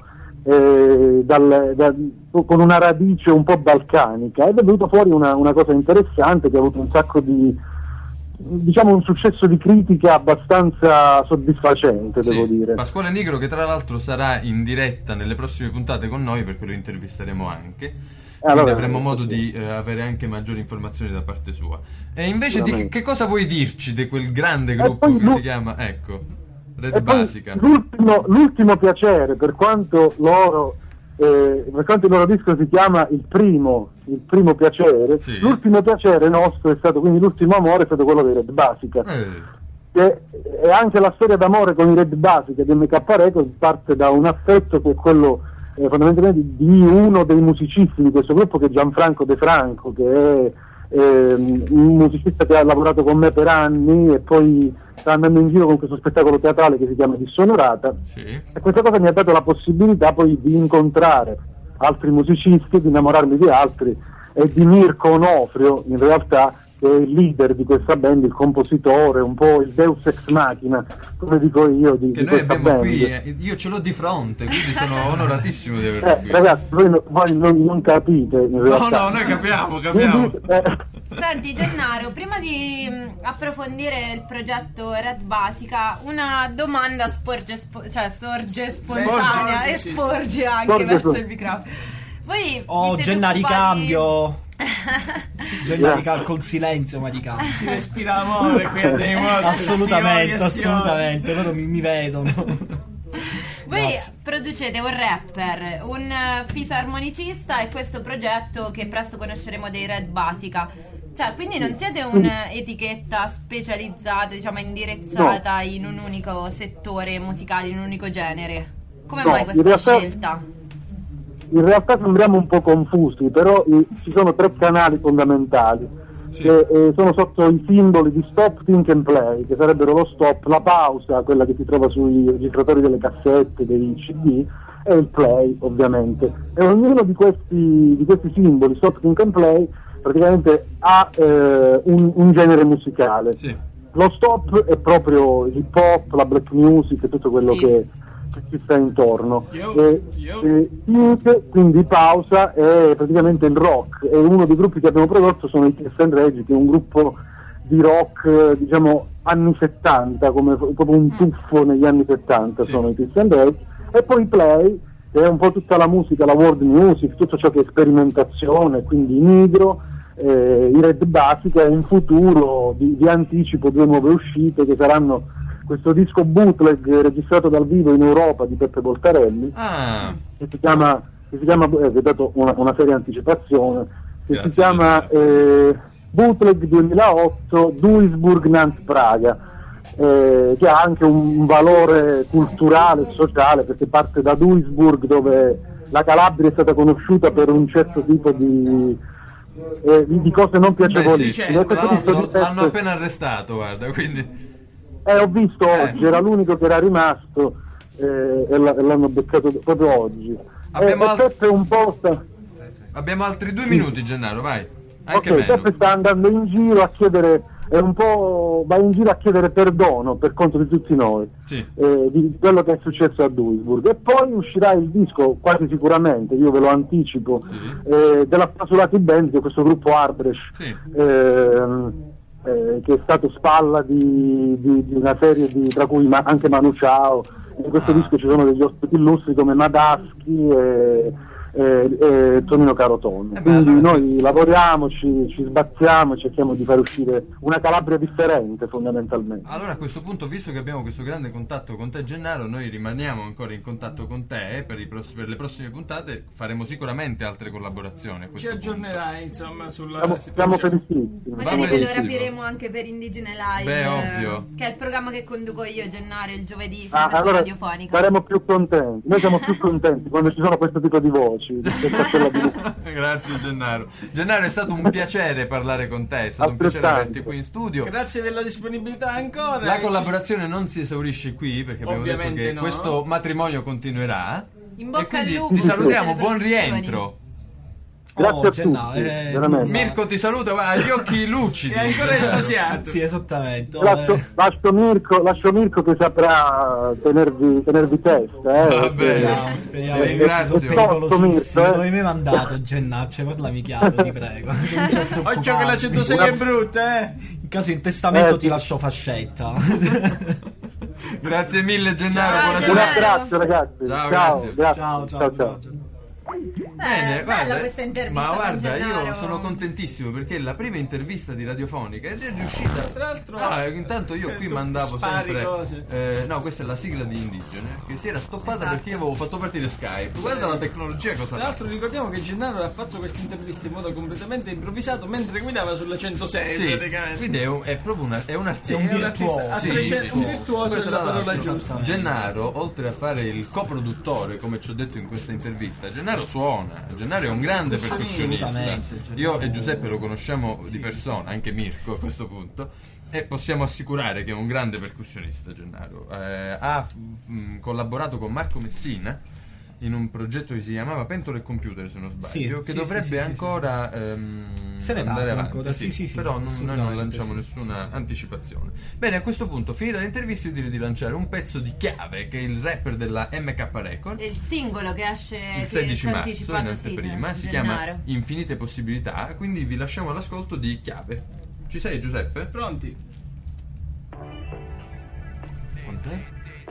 S9: con una radice un po' balcanica, ed è venuto fuori una cosa interessante che ha avuto un sacco di, diciamo, un successo di critica abbastanza soddisfacente, devo dire.
S1: Pasquale Nigro, che tra l'altro sarà in diretta nelle prossime puntate con noi, perché lo intervisteremo anche, quindi avremo modo di avere anche maggiori informazioni da parte sua. E invece che cosa vuoi dirci di quel grande gruppo che si chiama Red Basica?
S9: L'ultimo piacere, per quanto il loro disco si chiama il primo piacere, l'ultimo piacere nostro è stato, quindi l'ultimo amore è stato quello dei Red Basica. E anche la storia d'amore con i Red Basica di MK Records parte da un affetto che è quello fondamentalmente di uno dei musicisti di questo gruppo, che è Gianfranco De Franco, che è un musicista che ha lavorato con me per anni e poi sta andando in giro con questo spettacolo teatrale che si chiama Dissonorata, e questa cosa mi ha dato la possibilità poi di incontrare altri musicisti, di innamorarmi di altri, e di Mirko Onofrio, in realtà, che è il leader di questa band, il compositore, un po' il Deus Ex Machina, come dico io,
S1: che noi abbiamo band. Qui, io ce l'ho di fronte, quindi sono onoratissimo di averlo qui.
S9: Ragazzi, voi non capite, in realtà.
S1: No, noi capiamo.
S6: Senti Gennaro, prima di approfondire il progetto Red Basica, una domanda sorge spontanea e sporge anche verso il microfono. Voi
S8: Gennari cambio. Gennari col silenzio, ma di cambio.
S2: Si respira amore qui a dei mostri.
S8: Assolutamente, loro mi vedono.
S6: Voi producete un rapper, un fisarmonicista e questo progetto che presto conosceremo dei Red Basica. Cioè, quindi non siete un'etichetta specializzata, diciamo indirizzata in un unico settore musicale, in un unico genere. Come mai questa scelta?
S9: In realtà sembriamo un po' confusi, però ci sono 3 canali fondamentali che sono sotto i simboli di Stop, Think and Play, che sarebbero lo stop, la pausa, quella che si trova sui registratori delle cassette, dei CD, e il play, ovviamente. E ognuno di questi simboli, Stop, Think and Play, praticamente ha un genere musicale. Lo stop è proprio il hip hop, la black music e tutto quello che ci sta intorno. Quindi pausa è praticamente il rock, e uno dei gruppi che abbiamo prodotto sono i Kiss and Rage, che è un gruppo di rock, diciamo anni 70, come proprio un tuffo negli anni 70 sono i Kiss and Rage. E poi Play, che è un po' tutta la musica, la world music, tutto ciò che è sperimentazione, quindi Nigro, i Red Basica, e in futuro vi anticipo 2 nuove uscite che saranno questo disco bootleg registrato dal vivo in Europa di Peppe Boltarelli, che si chiama vi ho dato una seria anticipazione, che si chiama Bootleg 2008 Duisburg Nantes Praga, che ha anche un valore culturale e sociale, perché parte da Duisburg, dove la Calabria è stata conosciuta per un certo tipo di cose non piacevolissime.
S1: L'hanno appena arrestato, guarda, quindi
S9: ho visto oggi, era l'unico che era rimasto, e l'hanno beccato proprio oggi.
S1: Abbiamo altri 2 minuti, Gennaro, vai.
S9: Peppe sta andando in giro a chiedere, va in giro a chiedere perdono per conto di tutti noi, di quello che è successo a Duisburg, e poi uscirà il disco quasi sicuramente, io ve lo anticipo, della Spasulati Band, che è questo gruppo Arbrecht, che è stato spalla di una serie tra cui anche Manu Chao. In questo disco ci sono degli ospiti illustri come Madaschi Tonino Carotone. Quindi noi lavoriamo, ci sbazziamo, cerchiamo di far uscire una Calabria differente fondamentalmente.
S1: Allora a questo punto, visto che abbiamo questo grande contatto con te Gennaro, noi rimaniamo ancora in contatto con te per le prossime puntate, faremo sicuramente altre collaborazioni.
S2: Ci aggiornerai insomma sulla
S9: siamo
S2: situazione.
S9: felicissimi.
S6: Magari ve lo rapiremo anche per Indigene Live.
S1: Beh, ovvio.
S6: Che è il programma che conduco io, Gennaro, il giovedì,
S9: allora
S6: radiofonica.
S9: Saremo più contenti, noi siamo più contenti quando ci sono questo tipo di voci.
S1: Grazie Gennaro. Gennaro, è stato un piacere parlare con te, è stato un piacere averti qui in studio.
S2: Grazie della disponibilità ancora.
S1: La collaborazione non si esaurisce qui, perché abbiamo detto che questo matrimonio continuerà.
S6: In bocca al
S1: lupo.
S6: lupo.
S1: Ti salutiamo, buon rientro.
S9: Grazie a tutti, veramente.
S1: Mirko ti saluta, ha gli occhi lucidi.
S2: È ancora estasiato.
S8: Sì, esattamente.
S9: Lascio Mirko che saprà tenervi testa.
S8: Speriamo.
S1: Ringrazio.
S8: Dove mi hai mandato, Gennaccio? Parlami chiaro, ti prego.
S2: Occhio che la 106 è brutta,
S8: In caso in testamento ti lascio fascetta.
S1: Grazie mille Gennaro.
S9: Un abbraccio ragazzi.
S8: Ciao.
S1: Bene,
S6: bella questa intervista.
S1: Ma guarda, io
S6: Gennaro.
S1: sono contentissimo perché è la prima intervista di Radiofonica ed è riuscita.
S2: Tra l'altro,
S1: intanto io qui mandavo sempre. No, questa è la sigla di Indigene che si era stoppata perché io avevo fatto partire Skype. Guarda la tecnologia cosa.
S2: Tra l'altro, ricordiamo che Gennaro ha fatto questa intervista in modo completamente improvvisato mentre guidava sulla 106.
S1: Sì,
S2: praticamente.
S1: quindi è proprio un artista.
S2: Un virtuoso è la parola giusta.
S1: Gennaro, oltre a fare il coproduttore, come ci ho detto in questa intervista, Gennaro suona. Gennaro è un grande percussionista. Io e Giuseppe lo conosciamo di persona, anche Mirko a questo punto, e possiamo assicurare che è un grande percussionista. Gennaro ha collaborato con Marco Messina in un progetto che si chiamava Pentole e Computer, se non sbaglio, che dovrebbe ancora andare avanti, però noi non lanciamo nessuna anticipazione. Bene, a questo punto, finita l'intervista, io direi di lanciare un pezzo di Chiave, che è il rapper della MK Records.
S6: È il singolo che esce
S1: il 16 marzo in anteprima, si chiama Infinite Possibilità, quindi vi lasciamo all'ascolto di Chiave. Ci sei Giuseppe?
S2: Pronti?
S1: Quant'è?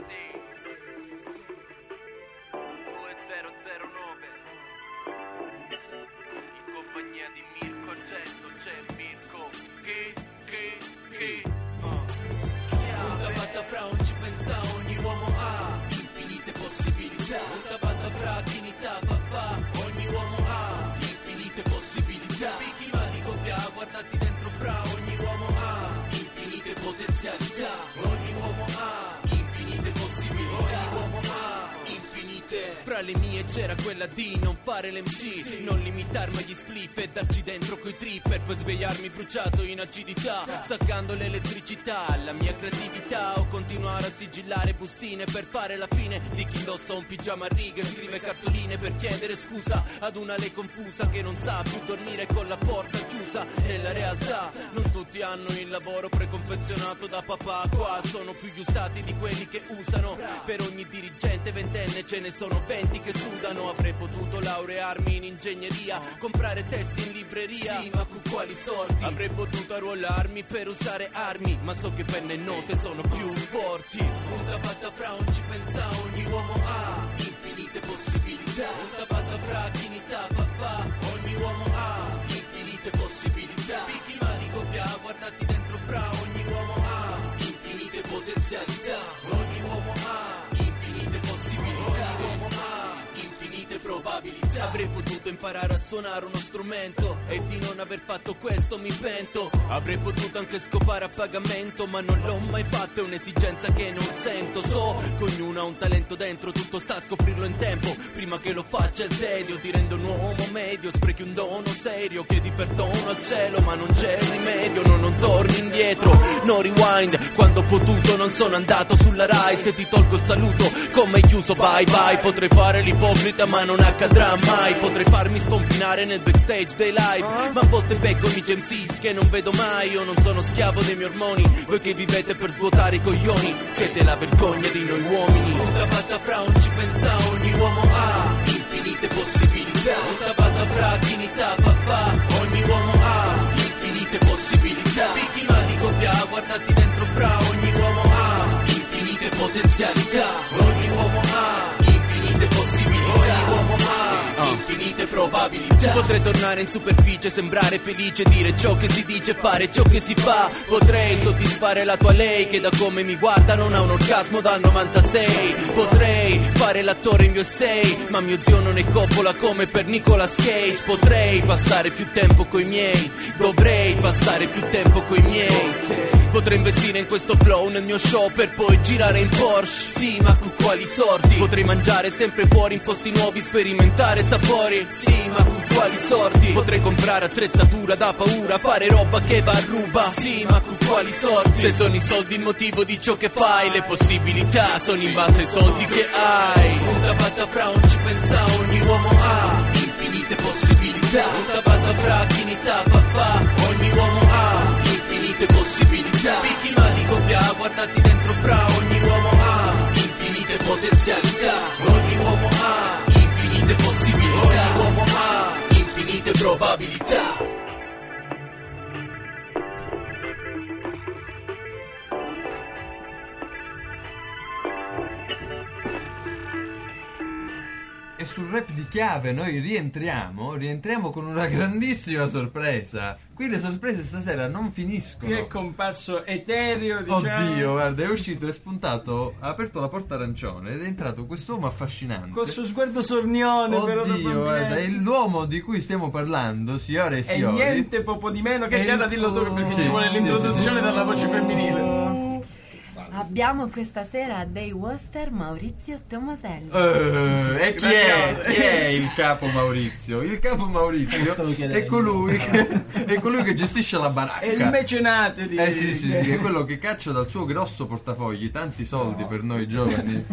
S5: Non ci pensa, ogni uomo ha infinite possibilità. Una banda brachinità, papà, ogni uomo ha infinite possibilità. Picchi mani coppia, guardati dentro fra, ogni uomo ha infinite potenzialità. Ogni uomo ha infinite possibilità. Ogni uomo ha infinite. Fra le mie c'era quella di non fare l'MC, non limitarmi agli split e darci dentro coi tripper per svegliarmi bruciato in acidità, staccando l'elettricità, la mia creatività, o continuare a sigillare bustine per fare la fine di chi indossa un pigiama a righe, scrive cartoline per chiedere scusa ad una lei confusa che non sa più dormire con la porta chiusa. Nella realtà non tutti hanno il lavoro preconfezionato da papà, qua sono più gli usati di quelli che usano. Per ogni dirigente ventenne ce ne sono 20 che sudano. Avrei potuto laurearmi in ingegneria, comprare testi in libreria, sì, ma con quali sorti? Avrei potuto arruolarmi per usare armi, ma so che penne e note sono più forti. Una batta Brown ci pensa, ogni uomo ha infinite possibilità. Una batta brachinità, papà, ogni uomo ha infinite possibilità. Picchi mani coppia, guardati dentro fra, ogni uomo ha infinite potenzialità. Ogni uomo ha infinite possibilità. Ogni uomo ha infinite probabilità. Avrei potuto imparare a suonare uno strumento e di non aver fatto questo mi pento. Avrei potuto anche scopare a pagamento, ma non l'ho mai fatto, è un'esigenza che non sento. So che ognuno ha un talento dentro, tutto sta a scoprirlo in tempo, prima che lo faccia il tedio. Ti rendo un uomo medio, sprechi un dono serio, chiedi perdono al cielo ma non c'è rimedio. No, non torni indietro, no rewind, quando ho potuto non sono andato sulla Rai. Se ti tolgo il saluto come hai chiuso bye bye. Potrei fare l'ipocrita ma non accadrà mai, potrei farmi spompinare nel backstage dei live, ma a volte becco i MCs che non vedo mai. Io non sono schiavo dei miei ormoni, voi che vivete per svuotare i coglioni siete la vergogna di noi uomini. Una batta Brown ci pensa, ogni uomo ha infinite possibilità. Una batta brachinità, papà, ogni uomo ha infinite possibilità. Picchi mani coppia, guardati dentro fra, ogni uomo ha infinite potenzialità. Ogni uomo ha infinite possibilità. Ogni uomo ha infinite Potrei tornare in superficie, sembrare felice, dire ciò che si dice, fare ciò che si fa. Potrei soddisfare la tua lei che da come mi guarda non ha un orgasmo dal 96. Potrei fare l'attore in USA, ma mio zio non è coppola come per Nicolas Cage. Potrei passare più tempo coi miei, dovrei passare più tempo coi miei. Potrei investire in questo flow nel mio show per poi girare in Porsche. Sì, ma con quali sorti? Potrei mangiare sempre fuori in posti nuovi, sperimentare sapori. Sì, ma con quali sorti? Potrei comprare attrezzatura da paura, fare roba che va a ruba. Sì, ma con quali sorti? Se sono i soldi il motivo di ciò che fai, le possibilità sono in base ai soldi che hai. Punta bata fra, non ci pensa, ogni uomo ha infinite possibilità. Punta bata fra, chi ne fa, ogni uomo ha infinite possibilità. Picchi ma di coppia, guardati dentro fra, ogni uomo ha infinite potenzialità. Ogni uomo ha infinite possibilità. Ogni uomo ha infinite probabilità.
S1: E sul rap di chiave noi rientriamo con una grandissima sorpresa. Qui le sorprese stasera non finiscono.
S2: Qui è comparso Etereo, diciamo.
S1: Oddio, guarda, è uscito, è spuntato, ha aperto la porta arancione ed è entrato quest'uomo affascinante.
S2: Con suo sguardo sornione, però.
S1: Oddio, guarda, è l'uomo di cui stiamo parlando, signore e signori.
S2: E niente poco di meno che Chiara, dillo tu, perché ci vuole l'introduzione dalla voce femminile.
S6: Abbiamo questa sera dei Worcester Maurizio Tomaselli.
S1: E chi è il capo Maurizio? Il capo Maurizio è colui che gestisce la baracca.
S2: È il mecenate di...
S1: Sì, è quello che caccia dal suo grosso portafogli tanti soldi per noi giovani.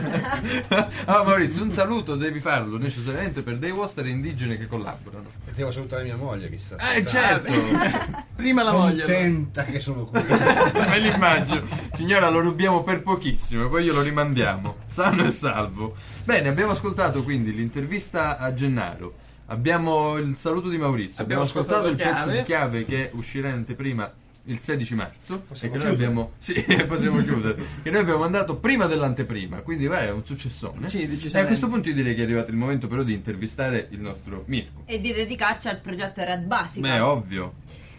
S1: Maurizio, un saluto devi farlo necessariamente per dei Worcester indigeni che collaborano.
S10: Devo salutare mia moglie, chissà.
S1: Certo.
S2: Prima la moglie.
S10: Contenta che sono qui.
S1: Me l'immagino. Signora, lo rubiamo per pochissimo e poi glielo rimandiamo sano e salvo. Bene, abbiamo ascoltato quindi l'intervista a Gennaro, abbiamo il saluto di Maurizio, abbiamo ascoltato il pezzo di chiave che uscirà in anteprima il 16 marzo e che noi abbiamo possiamo chiudere, che noi abbiamo mandato prima dell'anteprima, quindi è un successone.
S2: Sì,
S1: e a questo punto io direi che è arrivato il momento però di intervistare il nostro Mirko
S6: e di dedicarci al progetto Red Basica.
S1: Beh, ovvio.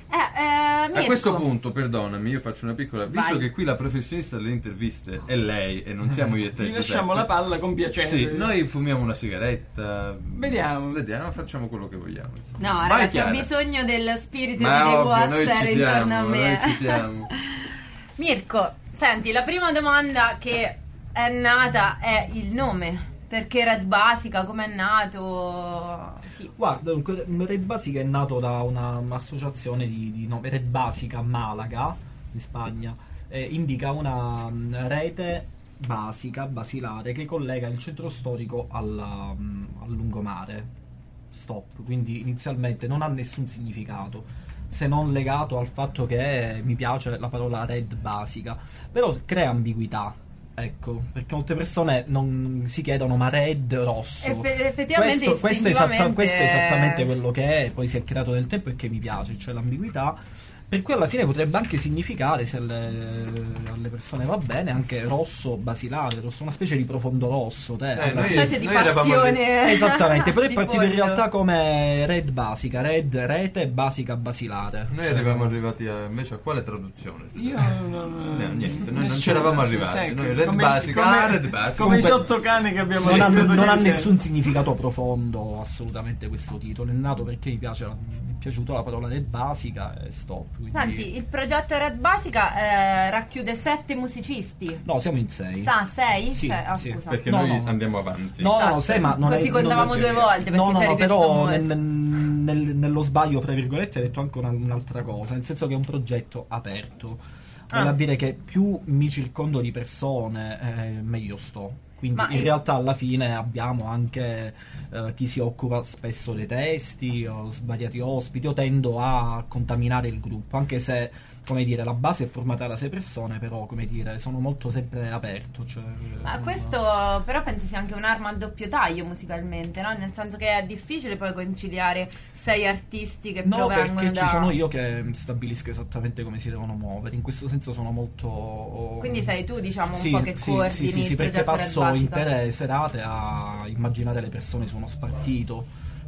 S6: Mirko.
S1: A questo punto, perdonami, io faccio una piccola. Visto che qui la professionista delle interviste è lei e non siamo io e te.
S2: Gli lasciamo la palla con piacere.
S1: Sì, noi fumiamo una sigaretta.
S2: Vediamo,
S1: facciamo quello che vogliamo.
S6: Insomma. No, ragazzi, ho bisogno del spirito di dei Worcester intorno a me.
S1: Noi ci siamo.
S6: Mirko, senti, la prima domanda che è nata è il nome. Perché Red Basica, com'è nato? Sì.
S8: Guarda, Red Basica è nato da un'associazione di nome Red Basica Malaga, in Spagna. Indica una rete basica, basilare, che collega il centro storico al lungomare. Stop. Quindi inizialmente non ha nessun significato, se non legato al fatto che mi piace la parola Red Basica. Però crea ambiguità. Ecco, perché molte persone non si chiedono ma red, rosso.
S6: Effettivamente
S8: questo è esattamente quello che è, poi si è creato nel tempo e che mi piace, cioè l'ambiguità. Per cui alla fine potrebbe anche significare, se alle persone va bene, anche rosso basilare, rosso, una specie di profondo rosso.
S6: Una specie di passione.
S8: Esattamente, però è partito in realtà come Red Basica, Red rete, basica basilare.
S1: Noi eravamo arrivati invece a quale traduzione?
S2: Io
S1: niente, noi non ci eravamo arrivati. Noi Red Basica, Red Basica.
S2: Come i sottocani che abbiamo
S8: non ha nessun significato profondo assolutamente questo titolo, è nato perché mi è piaciuta la parola Red Basica e stop. Quindi...
S6: Senti, il progetto Red Basica racchiude 7 musicisti.
S8: No, siamo in 6.
S6: 6?
S8: Sì, sì.
S6: Scusa.
S1: Perché noi andiamo avanti.
S8: No, 6, ma non
S6: ti contavamo 2 volte perché ci eri
S8: però nello sbaglio, fra virgolette, hai detto anche un'altra cosa, nel senso che è un progetto aperto. Vuol dire che più mi circondo di persone, meglio sto. Quindi in realtà alla fine abbiamo anche chi si occupa spesso dei testi, svariati ospiti. Io tendo a contaminare il gruppo, anche se, come dire, la base è formata da 6 persone, però, come dire, sono molto sempre aperto. Cioè,
S6: ma questo però penso sia anche un'arma a doppio taglio musicalmente, no? Nel senso che è difficile poi conciliare 6 artisti che provengono
S8: perché ci sono io che stabilisco esattamente come si devono muovere. In questo senso sono molto...
S6: Quindi sei tu, diciamo, un po' che coordini il
S8: perché
S6: progetto
S8: passo intere serate a immaginare le persone su uno spartito.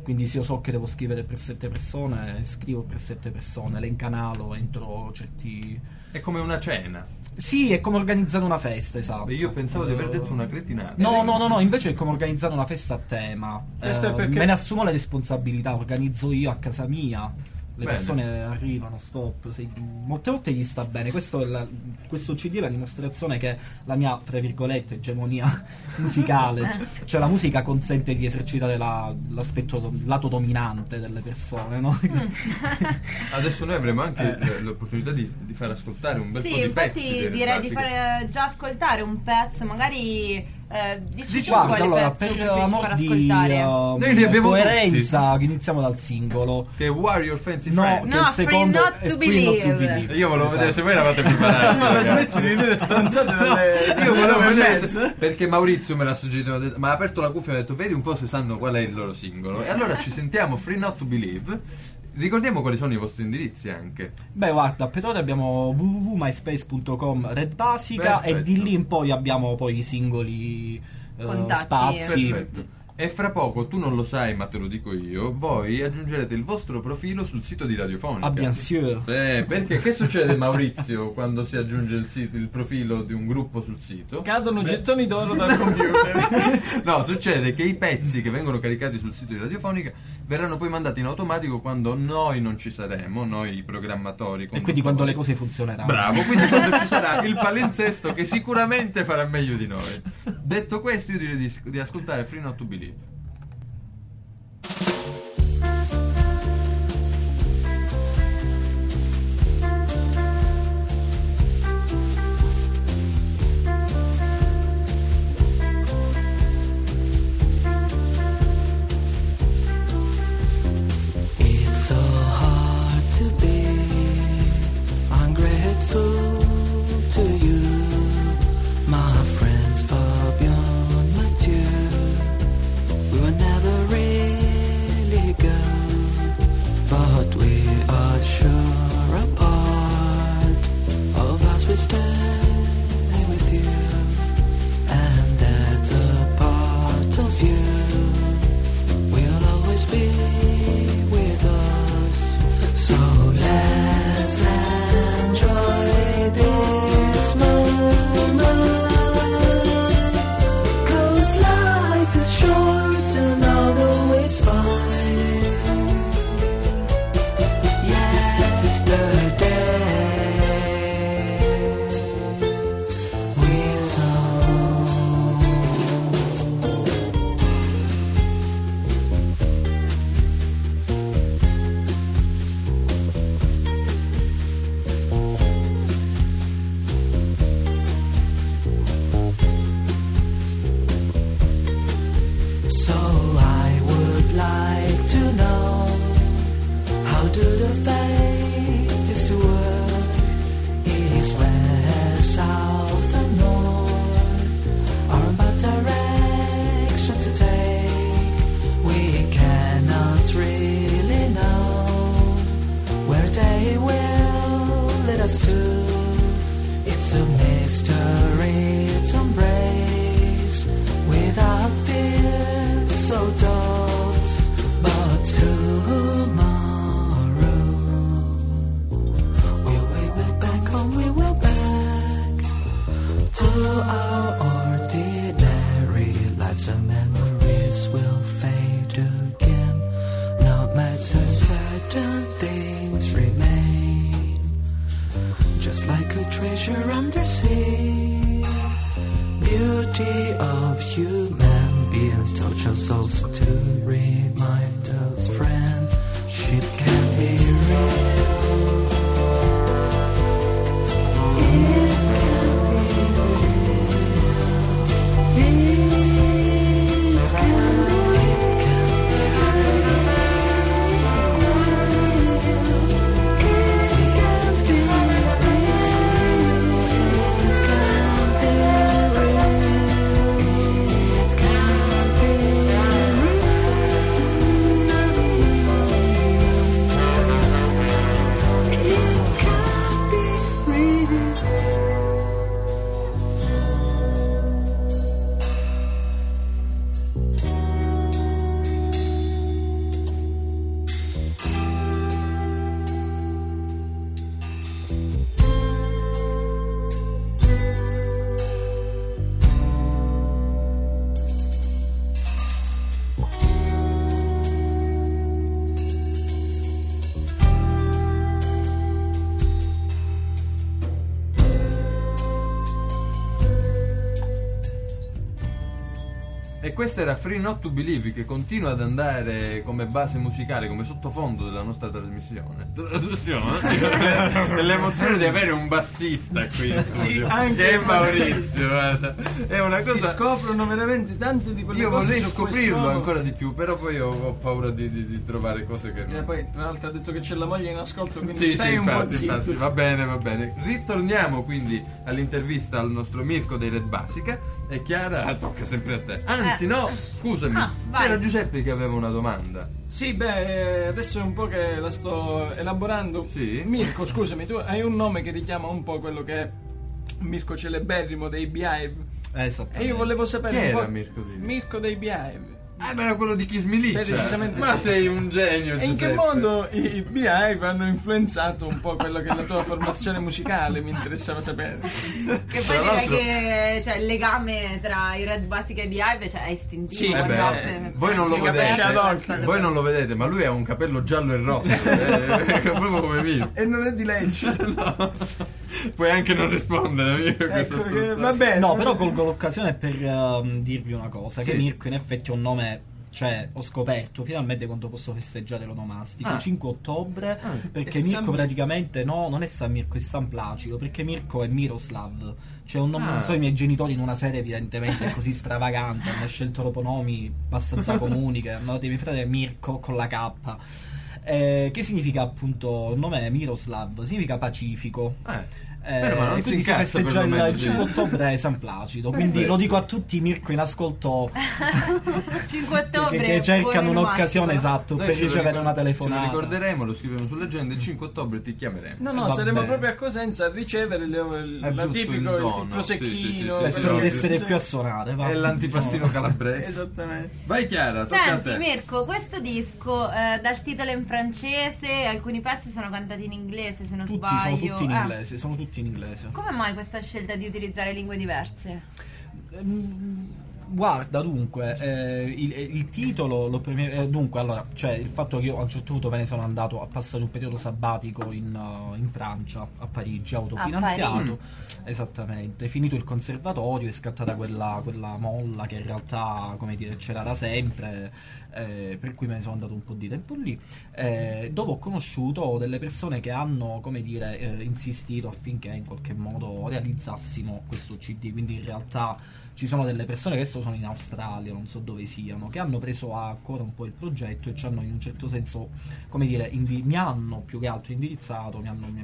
S8: quindi se io so che devo scrivere per 7 persone, scrivo per 7 persone, le incanalo entro certi...
S1: È come una cena.
S8: Sì, è come organizzare una festa, esatto.
S1: Beh, io pensavo di aver detto una cretinata.
S8: No, invece è come organizzare una festa a tema.
S2: Questo è perché...
S8: Me ne assumo la responsabilità, organizzo io a casa mia. Le
S1: Bene.
S8: persone arrivano, stop. Molte volte gli sta bene. Questo CD è la dimostrazione che la mia, tra virgolette, egemonia musicale, cioè la musica consente di esercitare l'aspetto, lato dominante delle persone, no?
S1: Adesso noi avremo anche l'opportunità di far ascoltare un bel po' di pezzi.
S6: Sì, infatti direi di fare già ascoltare un pezzo, magari... dici
S8: Guarda,
S6: quale
S8: allora,
S6: pezzo
S8: per
S6: preferisci far
S8: amor di
S6: ascoltare?
S1: Noi li abbiamo
S8: coerenza, iniziamo dal singolo.
S1: Che è Warrior Fancy
S8: No,
S1: Friend.
S8: che il secondo
S6: Free Not
S8: è
S6: to
S8: Free Not to
S6: Believe.
S8: Believe.
S1: Io volevo
S8: Esatto.
S1: vedere se voi eravate preparati.
S2: Ma
S1: ragazzi.
S2: smetti di dire stronzate dalle...
S1: Io volevo vedere
S2: mezzo.
S1: perché Maurizio me l'ha suggerito, ma ha aperto la cuffia e mi ha detto vedi un po' se sanno qual è il loro singolo. E allora ci sentiamo Free Not to Believe. Ricordiamo quali sono i vostri indirizzi anche.
S8: Beh, guarda, per ora abbiamo www.myspace.com Red Basica.
S1: Perfetto.
S8: E di lì in poi abbiamo poi i singoli
S6: Contatti.
S8: spazi.
S1: Perfetto. E fra poco, tu non lo sai ma te lo dico io, voi aggiungerete il vostro profilo sul sito di Radiofonica.
S8: Ah, bien sûr.
S1: Perché che succede, Maurizio, quando si aggiunge il profilo di un gruppo sul sito?
S2: Cadono gettoni d'oro dal computer.
S1: No, succede che i pezzi che vengono caricati sul sito di Radiofonica verranno poi mandati in automatico quando noi non ci saremo, noi i programmatori.
S8: E quindi quando le cose funzioneranno.
S1: Bravo, quindi quando ci sarà il palinsesto che sicuramente farà meglio di noi. Detto questo, io direi di ascoltare Free Not to Believe.
S4: It's so hard to be ungrateful to you, my friends far beyond mature. We were never really good, but we are sure a part of us will stay with you, and that's a part of you will always be with us. So let's enjoy this moment, 'cause life is short and not always fine. Yesterday we saw. So I would like to know, how do the phases to work? East, west, south and north are about direction to take. We cannot really know where they will lead us to. It's a mystery to embrace without fear, so don't. But tomorrow we will be back home, we will back to our ordinary lives, and memories will fade again. No matter certain things remain, just like a treasure under sea. Beauty of human beings touch our souls to remind us friendship can be real. It can be real. It can be
S1: E questa era Free Not to Believe, che continua ad andare come base musicale, come sottofondo della nostra trasmissione. L'emozione di avere un bassista qui in studio, che è Maurizio, guarda. È una cosa...
S2: Si scoprono veramente tante di quelle
S1: io
S2: cose.
S1: Io vorrei scoprirlo ancora di più, però poi ho paura di trovare cose che...
S2: E poi tra l'altro ha detto che c'è la moglie in ascolto, quindi stai un po' zitto.
S1: Infatti, va bene. Ritorniamo quindi all'intervista al nostro Mirko dei Red Basica. E Chiara, tocca sempre a te. Anzi no, scusami, era Giuseppe che aveva una domanda.
S2: Sì, adesso è un po' che la sto elaborando.
S1: Sì.
S2: Mirko, scusami, tu hai un nome che richiama un po' quello che è Mirko celeberrimo dei Beehive.
S8: Esattamente.
S2: E io volevo sapere
S1: chi
S2: un po'...
S1: era Mirko
S2: dei Beehive.
S1: Ma era quello di Kiss Me Licia.
S2: Ma
S1: sì. Sei un genio, Giuseppe.
S2: E in che modo i Beehive hanno influenzato un po' quello che è la tua formazione musicale? Mi interessava sapere.
S6: Che poi direi che il legame tra i Red Basica e i Beehive è istintivo.
S2: Sì,
S1: voi non lo vedete. Voi non lo vedete, ma lui ha un capello giallo e rosso. Proprio come Mirko.
S2: E non è di Lecce.
S1: No. Puoi anche non rispondere, Mirko.
S2: Va bene.
S8: No, però colgo l'occasione per dirvi una cosa: che Mirko in effetti è un nome. Cioè, ho scoperto finalmente quando posso festeggiare l'onomastico, 5 ottobre, perché Mirko praticamente non è San Mirko, è San Placido, perché Mirko è Miroslav. Cioè un nome, non so, i miei genitori in una serie evidentemente così stravagante hanno scelto nomi abbastanza comuni, che hanno dato ai miei fratelli Mirko con la K. Che significa appunto, il nome è Miroslav, significa pacifico.
S1: Ma non
S8: quindi si festeggia il 5 ottobre San Placido, quindi lo dico a tutti Mirko in ascolto
S6: 5 ottobre
S8: che cercano un'occasione per ricevere una telefonata.
S1: Ce lo ricorderemo, lo scriveremo sull'agenda, il 5 ottobre ti chiameremo.
S2: No, saremo proprio a Cosenza a ricevere il tipico il prosecchino.
S8: Spero di essere più a suonare.
S1: È l'antipastino calabrese.
S2: Esattamente.
S1: Vai Chiara, tocca a te.
S6: Senti Mirko, questo disco dal titolo in francese, alcuni pezzi sono cantati in inglese, se non sbaglio.
S8: Sono tutti in inglese, sono tutti in inglese.
S6: Come mai questa scelta di utilizzare lingue diverse?
S8: Guarda, dunque, il titolo dunque, allora, cioè il fatto che io a un certo punto me ne sono andato a passare un periodo sabbatico in Francia, a Parigi, autofinanziato. Esattamente, finito il conservatorio è scattata quella molla che in realtà, come dire, c'era da sempre, per cui me ne sono andato un po' di tempo lì, dove ho conosciuto delle persone che hanno, come dire, insistito affinché in qualche modo realizzassimo questo CD, quindi in realtà ci sono delle persone che adesso sono in Australia, non so dove siano, che hanno preso a cuore un po' il progetto e ci hanno in un certo senso, come dire, mi hanno più che altro indirizzato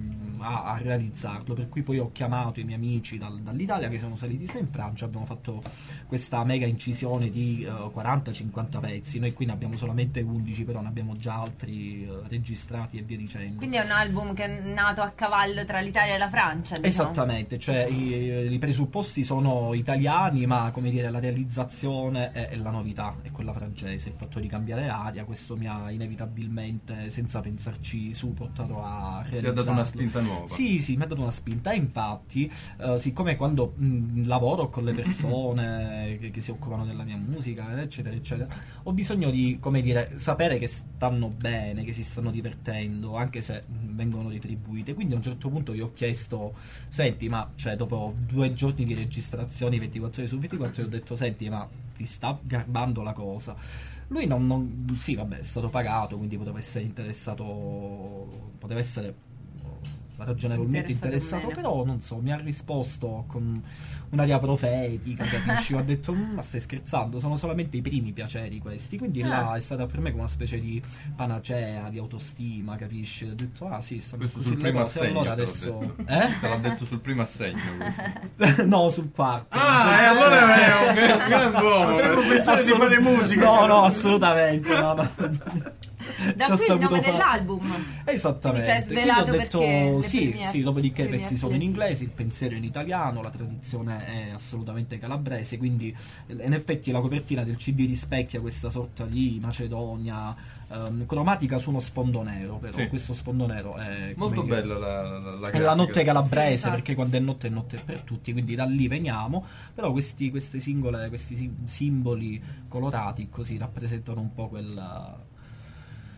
S8: a realizzarlo, per cui poi ho chiamato i miei amici dall'Italia che sono saliti su in Francia, abbiamo fatto questa mega incisione di 40-50 pezzi, noi qui ne abbiamo solamente 11, però ne abbiamo già altri registrati e via dicendo.
S6: Quindi è un album che è nato a cavallo tra l'Italia e la Francia, diciamo.
S8: Esattamente, cioè i presupposti sono italiani, ma come dire la realizzazione è la novità, è quella francese, il fatto di cambiare aria, questo mi ha inevitabilmente, senza pensarci su, portato a realizzarlo.
S1: Ti ha dato una spinta nuova.
S8: Sì, mi ha dato una spinta, e infatti siccome quando lavoro con le persone che si occupano della mia musica, eccetera eccetera, ho bisogno di, come dire, sapere che stanno bene, che si stanno divertendo, anche se vengono retribuite. Quindi a un certo punto gli ho chiesto: senti, ma cioè dopo 2 giorni di registrazioni 24 ore su 24, gli ho detto: senti, ma ti sta garbando la cosa? Lui sì, vabbè, è stato pagato, quindi poteva essere interessato, poteva essere ragionevolmente interessato, però non so, mi ha risposto con un'aria profetica, capisci? Ho detto: ma stai scherzando, sono solamente i primi piaceri questi. Quindi là è stata per me come una specie di panacea, di autostima, capisci? Ho detto: ah sì, stanno
S1: questo
S8: così
S1: sul primo
S8: cose,
S1: assegno,
S8: allora adesso
S1: te l'ho detto sul primo assegno questo.
S8: no, sul quarto.
S1: Allora è un gran uomo.
S2: Potremmo pensare di fare musica.
S8: No, assolutamente no.
S6: Da qui il nome dell'album.
S8: Esattamente.
S6: Quindi, cioè, svelato,
S8: quindi ho detto
S6: perché
S8: sì, dopodiché i pezzi sono in inglese, il pensiero è in italiano, la tradizione è assolutamente calabrese, quindi in effetti la copertina del CD rispecchia questa sorta di Macedonia cromatica su uno sfondo nero, però questo sfondo nero è
S1: molto bello, la
S8: è la notte calabrese, perché quando è notte per tutti, quindi da lì veniamo, però questi simboli colorati così rappresentano un po'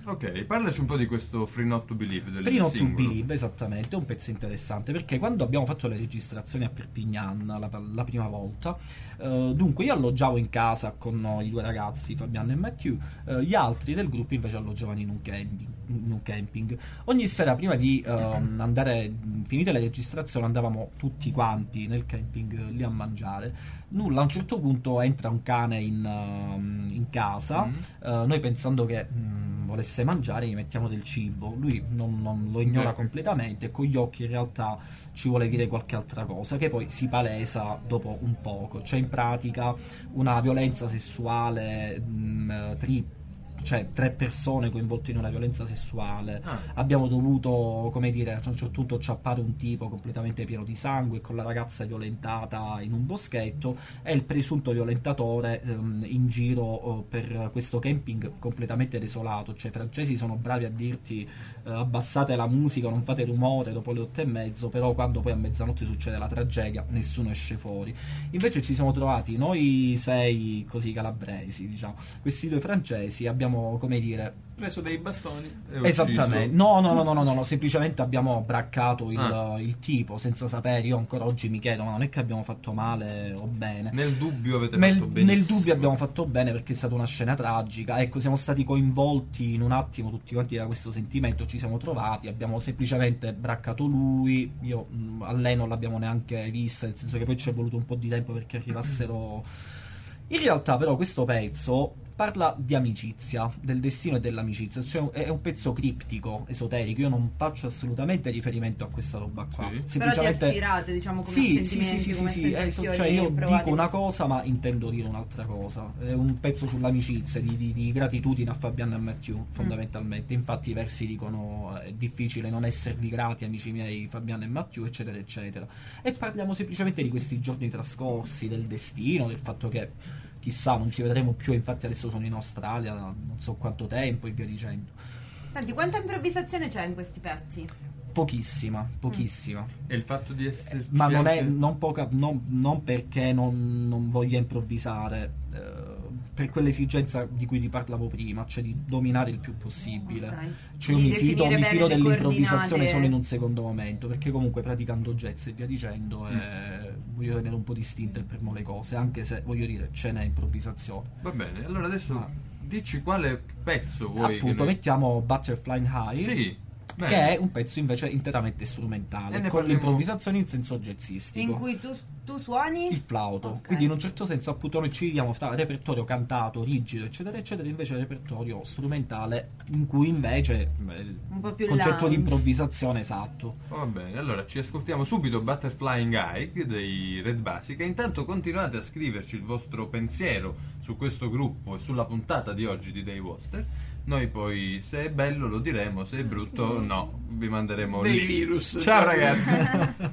S1: Ok, parlaci un po' di questo Free Not to Believe del
S8: Free Not
S1: singolo.
S8: to Believe, esattamente, è un pezzo interessante perché quando abbiamo fatto le registrazioni a Perpignan la prima volta, dunque io alloggiavo in casa con i due ragazzi, Fabiano e Mathieu, gli altri del gruppo invece alloggiavano in un camping. Ogni sera prima di andare, finite le registrazioni, andavamo tutti quanti nel camping lì a mangiare. Nulla, a un certo punto entra un cane in casa, noi pensando che volesse mangiare gli mettiamo del cibo, lui non lo ignora completamente, con gli occhi in realtà ci vuole dire qualche altra cosa che poi si palesa dopo un poco, cioè in pratica una violenza sessuale cioè 3 persone coinvolte in una violenza sessuale. Abbiamo dovuto, come dire, a un certo punto acciappare un tipo completamente pieno di sangue con la ragazza violentata in un boschetto e il presunto violentatore in giro per questo camping completamente desolato. Cioè i francesi sono bravi a dirti abbassate la musica, non fate rumore dopo le 8:30, però quando poi a mezzanotte succede la tragedia nessuno esce fuori. Invece ci siamo trovati noi 6 così calabresi, diciamo, questi 2 francesi, abbiamo, come dire,
S2: preso dei bastoni.
S8: Esattamente. No, semplicemente abbiamo braccato il tipo senza sapere. Io ancora oggi mi chiedo, ma non è che abbiamo fatto male o bene?
S1: Nel dubbio avete fatto benissimo.
S8: Nel dubbio abbiamo fatto bene perché è stata una scena tragica. Ecco, siamo stati coinvolti in un attimo tutti quanti da questo sentimento, ci siamo trovati, abbiamo semplicemente braccato lui. Io a lei non l'abbiamo neanche vista, nel senso che poi ci è voluto un po' di tempo perché arrivassero. In realtà però questo pezzo parla di amicizia, del destino e dell'amicizia, cioè è un pezzo criptico, esoterico. Io non faccio assolutamente riferimento a questa roba qua.
S6: Sì. Però ti ha ispirato, diciamo, come sentimenti, come sensazioni.
S8: Cioè io dico una cosa ma intendo dire un'altra cosa. È un pezzo sull'amicizia, di gratitudine a Fabiano e a Mathieu, fondamentalmente. Infatti i versi dicono è difficile non esservi grati, amici miei, Fabiano e Mathieu, eccetera, eccetera. E parliamo semplicemente di questi giorni trascorsi, del destino, del fatto che chissà, non ci vedremo più, infatti adesso sono in Australia da non so quanto tempo e via dicendo.
S6: Senti, quanta improvvisazione c'è in questi pezzi?
S8: Pochissima.
S1: E il fatto di esserci
S8: ma non è non poca, non perché non voglia improvvisare, per quell'esigenza di cui ti parlavo prima, cioè di dominare il più possibile.
S6: Okay.
S8: Cioè io mi fido dell'improvvisazione solo in un secondo momento, perché comunque praticando jazz e via dicendo voglio tenere un po' distinte per le cose, anche se voglio dire ce n'è improvvisazione.
S1: Va bene, allora adesso dici quale pezzo vuoi.
S8: Appunto, mettiamo Butterfly High.
S1: Sì. Bene.
S8: Che è un pezzo invece interamente strumentale, con l'improvvisazione in senso jazzistico,
S6: in cui tu suoni
S8: il flauto.
S6: Okay.
S8: Quindi in un certo senso appunto noi ci dividiamo fra repertorio cantato, rigido, eccetera eccetera, invece repertorio strumentale in cui invece
S6: un po' più
S8: il concetto
S6: lounge.
S8: di improvvisazione, esatto.
S1: Va bene, allora ci ascoltiamo subito Butterflying High dei Red Basic e intanto continuate a scriverci il vostro pensiero su questo gruppo e sulla puntata di oggi di Dave Woster. Noi poi, se è bello lo diremo, se è brutto no, vi manderemo
S2: dei
S1: lì.
S2: virus.
S1: Ciao ragazzi.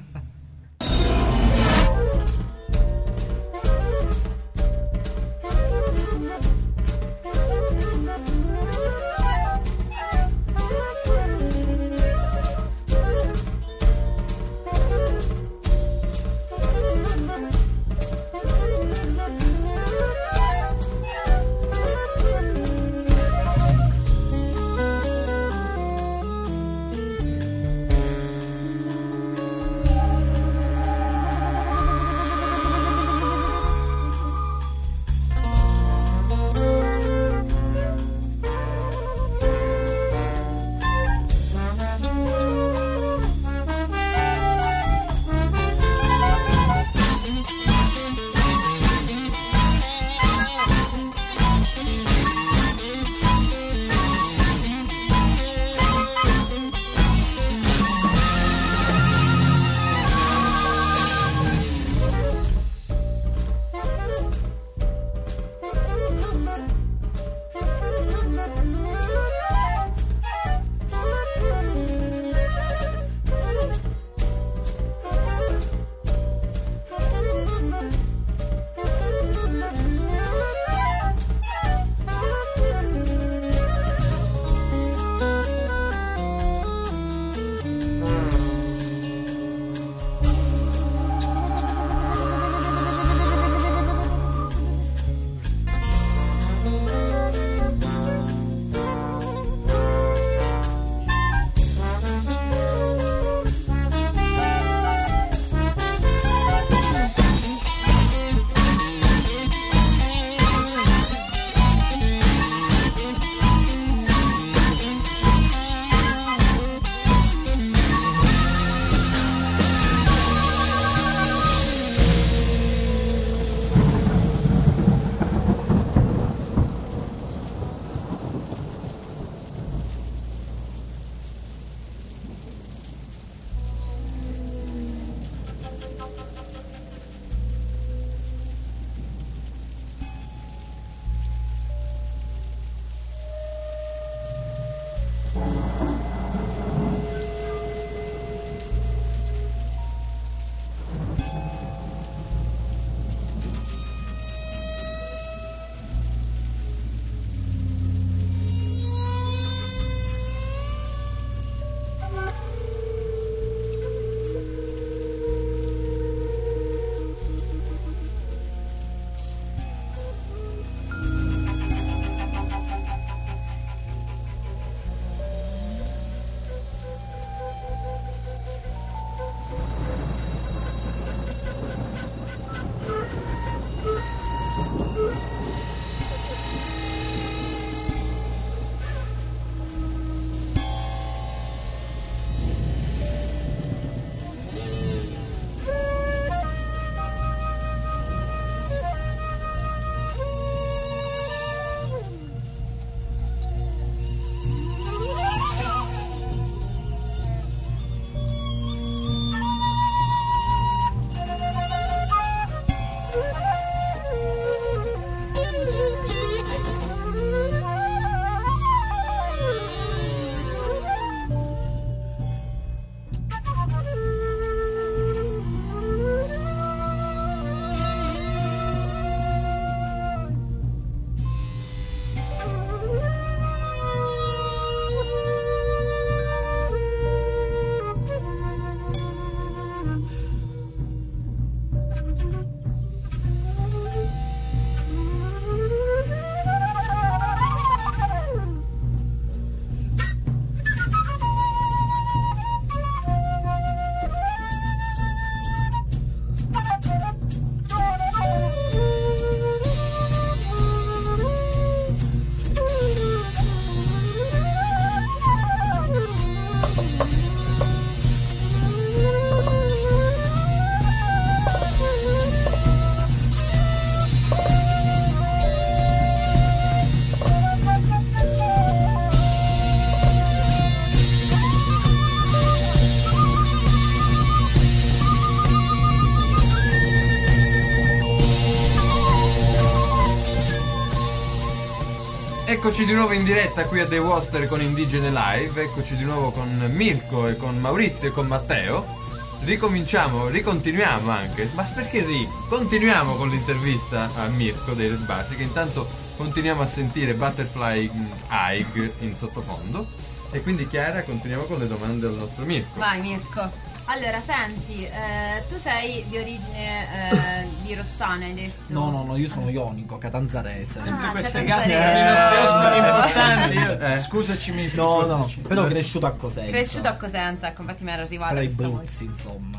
S1: Eccoci di nuovo in diretta qui a The Woster con Indigene Live. Eccoci di nuovo con Mirko e con Maurizio e con Matteo. Ricontinuiamo anche. Ma perché continuiamo con l'intervista a Mirko dei Red Basic. Intanto continuiamo a sentire Butterfly High in sottofondo. E quindi Chiara, continuiamo con le domande al nostro Mirko.
S6: Vai Mirko. Allora, senti, tu sei di origine di Rossano, hai detto?
S8: No, io sono ionico, catanzarese.
S2: Sempre queste gaffe per i nostri ospiti importanti. Scusaci, mi scuso.
S8: No, però cresciuto a Cosenza.
S6: Cresciuto a Cosenza, ecco, infatti mi era arrivata
S8: tra i
S6: questa
S8: Bruzzi, insomma.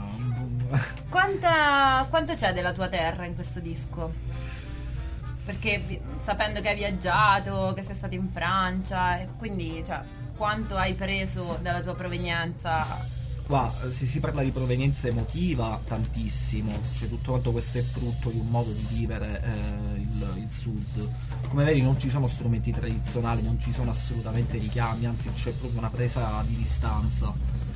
S6: Quanto c'è della tua terra in questo disco? Perché sapendo che hai viaggiato, che sei stato in Francia, e quindi, cioè, quanto hai preso dalla tua provenienza?
S8: Qua, se si parla di provenienza emotiva, tantissimo, cioè tutto quanto questo è frutto di un modo di vivere il sud. Come vedi non ci sono strumenti tradizionali, non ci sono assolutamente richiami, anzi c'è proprio una presa di distanza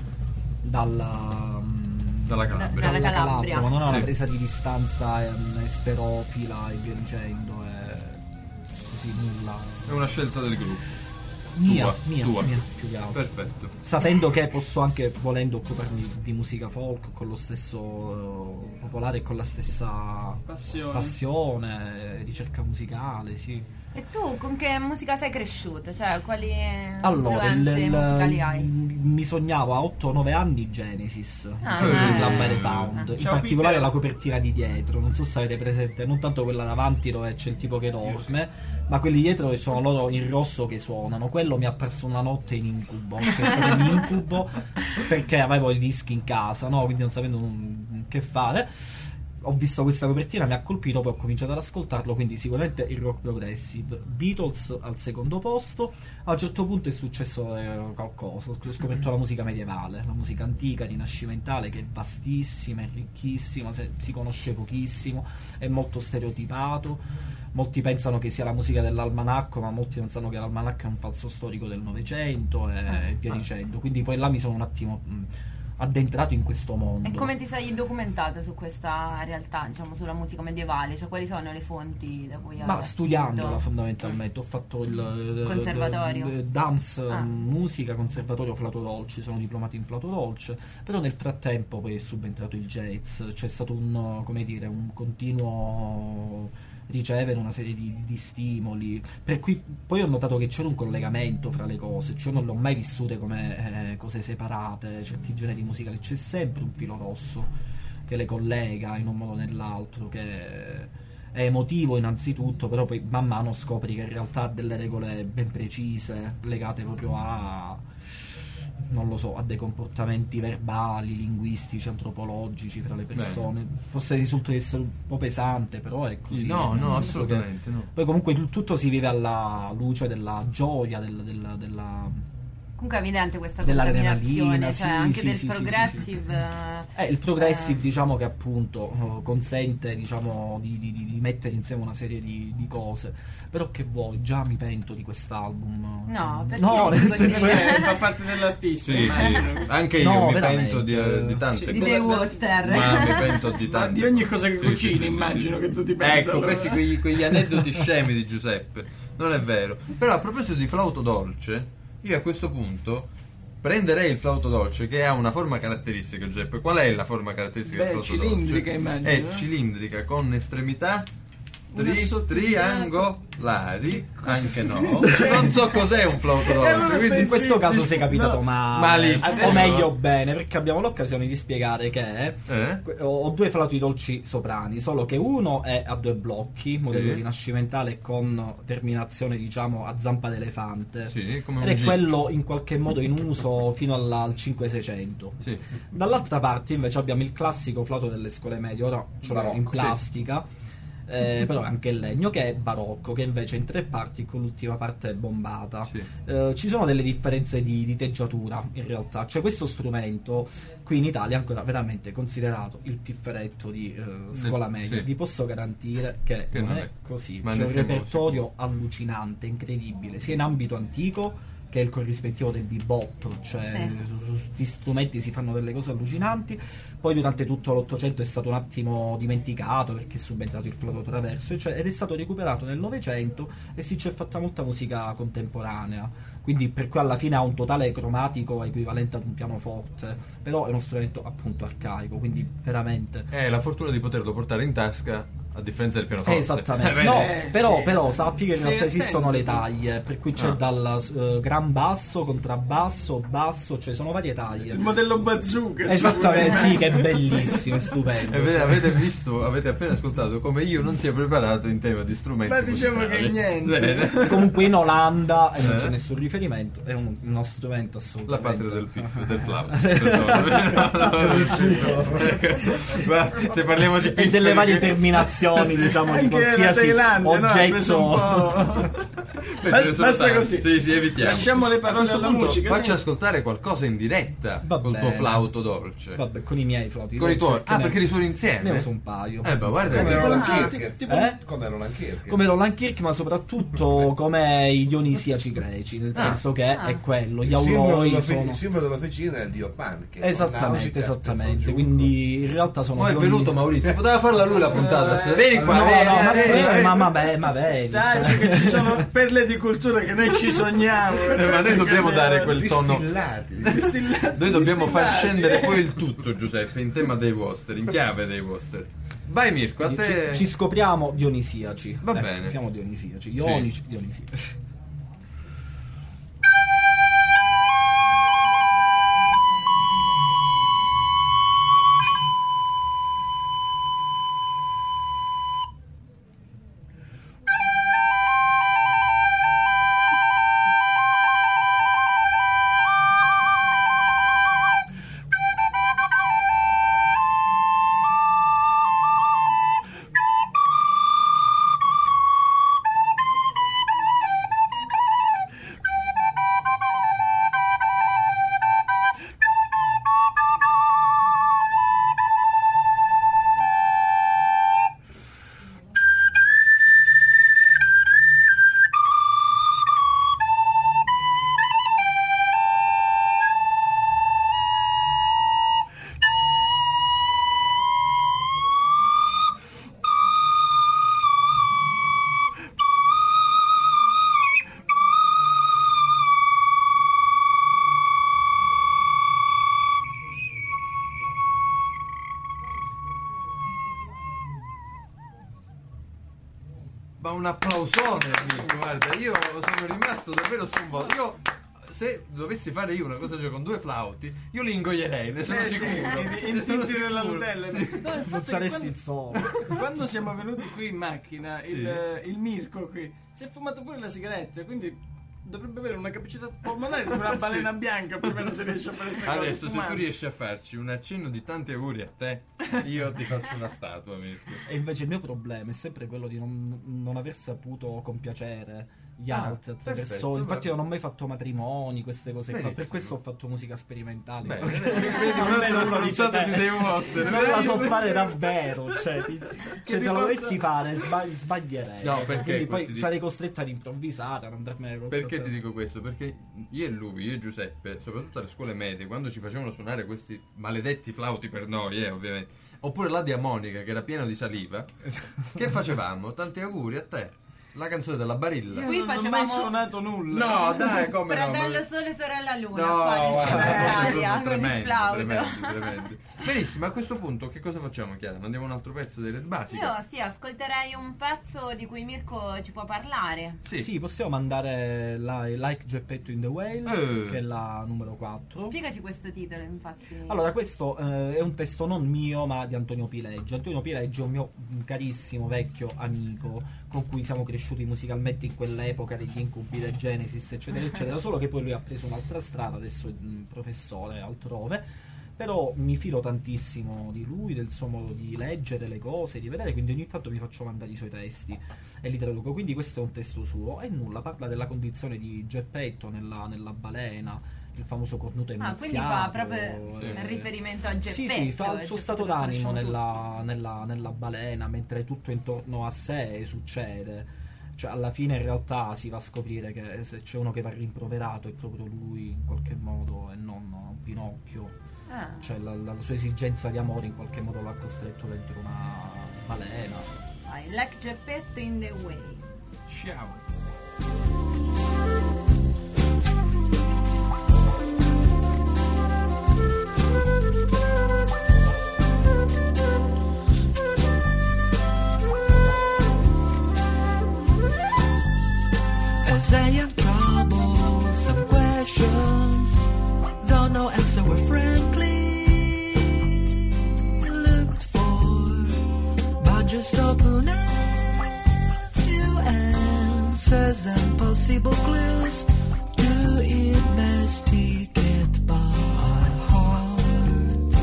S8: dalla
S6: Calabria.
S8: Ma non è una presa di distanza esterofila e via dicendo, così nulla.
S1: È una scelta del gruppo.
S8: Mia,
S1: tua.
S8: Più che altro.
S1: Perfetto.
S8: Sapendo che posso anche, volendo, occuparmi di musica folk con lo stesso popolare e con la stessa passione, ricerca musicale, sì.
S6: E tu con che musica sei cresciuto? Cioè, quali
S8: influenze
S6: musicali hai?
S8: Mi sognavo a 8-9 anni Genesis, la Belle Pound, in
S2: Ciao,
S8: particolare
S2: Peter.
S8: la copertina di dietro, non so se avete presente, non tanto quella davanti dove c'è il tipo che dorme, ma quelli dietro sono loro in rosso che suonano. Quello mi ha perso una notte in incubo, cioè è stato un incubo perché avevo i dischi in casa, no? Quindi non sapendo che fare. Ho visto questa copertina, mi ha colpito, poi ho cominciato ad ascoltarlo, quindi sicuramente il rock progressive. Beatles al secondo posto. A un certo punto è successo qualcosa, ho scoperto la musica medievale, la musica antica, rinascimentale, che è vastissima, è ricchissima, si conosce pochissimo, è molto stereotipato. Molti pensano che sia la musica dell'almanacco, ma molti non sanno che l'almanacco è un falso storico del Novecento e via dicendo. Quindi poi là mi sono un attimo addentrato in questo mondo.
S6: E come ti sei documentato su questa realtà, diciamo, sulla musica medievale? Cioè, quali sono le fonti da cui hai
S8: Ma studiandola fondamentalmente. Ho fatto il
S6: conservatorio,
S8: dance, musica, conservatorio flauto dolce, sono diplomato in flauto dolce, però nel frattempo poi è subentrato il jazz, c'è stato un continuo ricevere una serie di stimoli, per cui poi ho notato che c'era un collegamento fra le cose, cioè non l'ho mai vissute come cose separate, certi generi musicali, c'è sempre un filo rosso che le collega in un modo o nell'altro, che è emotivo innanzitutto, però poi man mano scopri che in realtà ha delle regole ben precise legate proprio a, non lo so, a dei comportamenti verbali, linguistici, antropologici fra le persone. Forse risulta di essere un po' pesante, però è così.
S1: No, assolutamente no.
S8: Poi comunque tutto si vive alla luce della gioia, della
S6: comunque è evidente questa
S8: dell'adrenalina,
S6: cioè anche del progressive.
S8: Il progressive diciamo che appunto consente, diciamo, di mettere insieme una serie di cose. Però che vuoi, già mi pento di quest'album.
S6: No, perché
S8: nel senso
S2: fa parte dell'artista.
S1: Sì. Anche io mi pento di tante cose.
S6: Di The Woster.
S1: Ma mi pento di tante.
S2: Di ogni cosa che cucini, immagino che tu ti penta.
S1: Ecco, questi quegli aneddoti scemi di Giuseppe. Non è vero. Però a proposito di flauto dolce, io a questo punto prenderei il flauto dolce, che ha una forma caratteristica, Giuseppe. Qual è la forma caratteristica del flauto dolce?
S2: Cilindrica, immagino.
S1: È cilindrica, con estremità triangolari, anche no. Non so cos'è un flauto dolce, quindi
S8: in questo caso sei capitato
S1: malissimo.
S8: O meglio bene, perché abbiamo l'occasione di spiegare che ho due flauti dolci soprani, solo che uno è a due blocchi, modello rinascimentale con terminazione, diciamo, a zampa d'elefante,
S1: come
S8: ed è quello in qualche modo in uso fino al 5600. Dall'altra parte invece abbiamo il classico flauto delle scuole medie, ora ce l'ho in plastica, però anche in legno, che è barocco, che invece è in tre parti, con l'ultima parte bombata. Ci sono delle differenze di teggiatura in realtà, cioè questo strumento qui in Italia è ancora veramente considerato il pifferetto di scuola media. Vi posso garantire che non è così. C'è un repertorio allucinante, incredibile, sia in ambito antico che è il corrispettivo del bebop, cioè su questi strumenti si fanno delle cose allucinanti. Poi durante tutto l'Ottocento è stato un attimo dimenticato perché è subentrato il flauto traverso, ed è stato recuperato nel Novecento e si c'è fatta molta musica contemporanea, quindi per cui alla fine ha un totale cromatico equivalente ad un pianoforte, però è uno strumento appunto arcaico, quindi veramente
S1: la fortuna di poterlo portare in tasca a differenza del pianoforte.
S8: Esattamente. Però sappi che in realtà esistono le taglie, per cui c'è dal gran basso, contrabbasso, basso, cioè sono varie taglie.
S2: Il modello bazooka.
S8: Esattamente, sì, che è bellissimo, è stupendo.
S1: Avete appena ascoltato come io non sia preparato in tema di strumenti.
S2: Ma diciamo che niente.
S1: Bene.
S8: Comunque in Olanda, e non c'è nessun riferimento, è uno strumento assolutamente.
S1: La patria del flauto. Se parliamo di
S8: e delle varie terminazioni, diciamo, di qualsiasi oggetto.
S2: Basta così.
S1: Sì, evitiamo.
S2: Lasciamo le parole alla musica.
S1: Facci ascoltare qualcosa in diretta col tuo flauto dolce.
S8: Vabbè, con i miei flauti.
S1: Con i tuoi. Perché li suoni insieme?
S8: Ne uso un paio.
S1: Ma guarda,
S10: come
S8: Roland Kirk, ma soprattutto come i dionisiaci greci, nel senso che è quello. Gli auroi sono.
S10: Il simbolo della fecina è il dio Pan.
S8: Esattamente. Quindi in realtà sono.
S1: Poi è venuto Maurizio, poteva farla lui la puntata. Vieni qua,
S8: ma vedi.
S2: Dai, che ci sono perle di cultura che noi ci sogniamo.
S1: Ma noi dobbiamo dare quel tono. Noi dobbiamo far scendere poi il tutto, Giuseppe, in tema dei Woster, in chiave dei Woster. Vai Mirko, a te.
S8: Ci scopriamo dionisiaci.
S1: Va bene.
S8: Siamo dionisiaci. Ionici, dionisiaci.
S1: Ma un applausone, amico, guarda, io sono rimasto davvero sconvolto. Io, se dovessi fare io una cosa con due flauti, io li ingoierei, ne sono sicuro.
S2: Intinti nella Nutella.
S8: Non saresti il solo.
S2: Quando siamo venuti qui in macchina, il Mirko qui si è fumato pure la sigaretta, quindi dovrebbe avere una capacità polmonare di una balena bianca, più o meno se riesce a fare queste cose.
S1: Adesso se tu riesci a farci un accenno di tanti auguri a te, io ti faccio una statua, Mirko.
S8: E invece il mio problema è sempre quello di non aver saputo compiacere gli altri attraverso. Infatti io non ho mai fatto matrimoni, queste cose qua. Per questo ho fatto musica sperimentale. Non la so fare davvero, cioè se la dovessi fare sbaglierei.
S1: No, perché
S8: quindi poi sarei costretto ad improvvisare, ad andarmene.
S1: Perché ti dico questo? Perché io e lui, io e Giuseppe, soprattutto alle scuole medie, quando ci facevano suonare questi maledetti flauti per noi, ovviamente, oppure la diamonica che era piena di saliva, che facevamo? Tanti auguri a te. La canzone della Barilla.
S2: Qui non ho mai suonato nulla.
S1: No, dai, come
S6: Fratello Sole, Sorella Luna.
S1: No,
S6: guarda,
S1: tremendo. Benissimo, a questo punto che cosa facciamo, Chiara? Mandiamo un altro pezzo delle basiche?
S6: Io sì, ascolterei un pezzo di cui Mirko ci può parlare.
S8: Sì, possiamo mandare Like Geppetto in the Whale, che è la numero 4.
S6: Spiegaci questo titolo, infatti.
S8: Allora, questo è un testo non mio, ma di Antonio Pileggi. Antonio Pileggi è un mio carissimo vecchio amico con cui siamo cresciuti musicalmente in quell'epoca degli Incubi del Genesis, eccetera eccetera, solo che poi lui ha preso un'altra strada, adesso è professore altrove, però mi fido tantissimo di lui, del suo modo di leggere le cose, di vedere, quindi ogni tanto mi faccio mandare i suoi testi e li traduco. Quindi questo è un testo suo e nulla, parla della condizione di Geppetto nella balena, il famoso cornuto immaziato.
S6: Quindi fa proprio riferimento a Geppetto.
S8: Sì, fa il suo stato d'animo nella balena, mentre tutto intorno a sé succede. Cioè alla fine in realtà si va a scoprire che se c'è uno che va rimproverato è proprio lui in qualche modo e non un Pinocchio. Cioè la sua esigenza di amore in qualche modo l'ha costretto dentro una balena.
S6: Like Geppetto in the way.
S1: Ciao.
S4: As a young trouble, some questions don't know answer were frankly looked for, but just open up few answers and possible clues to investigate by heart.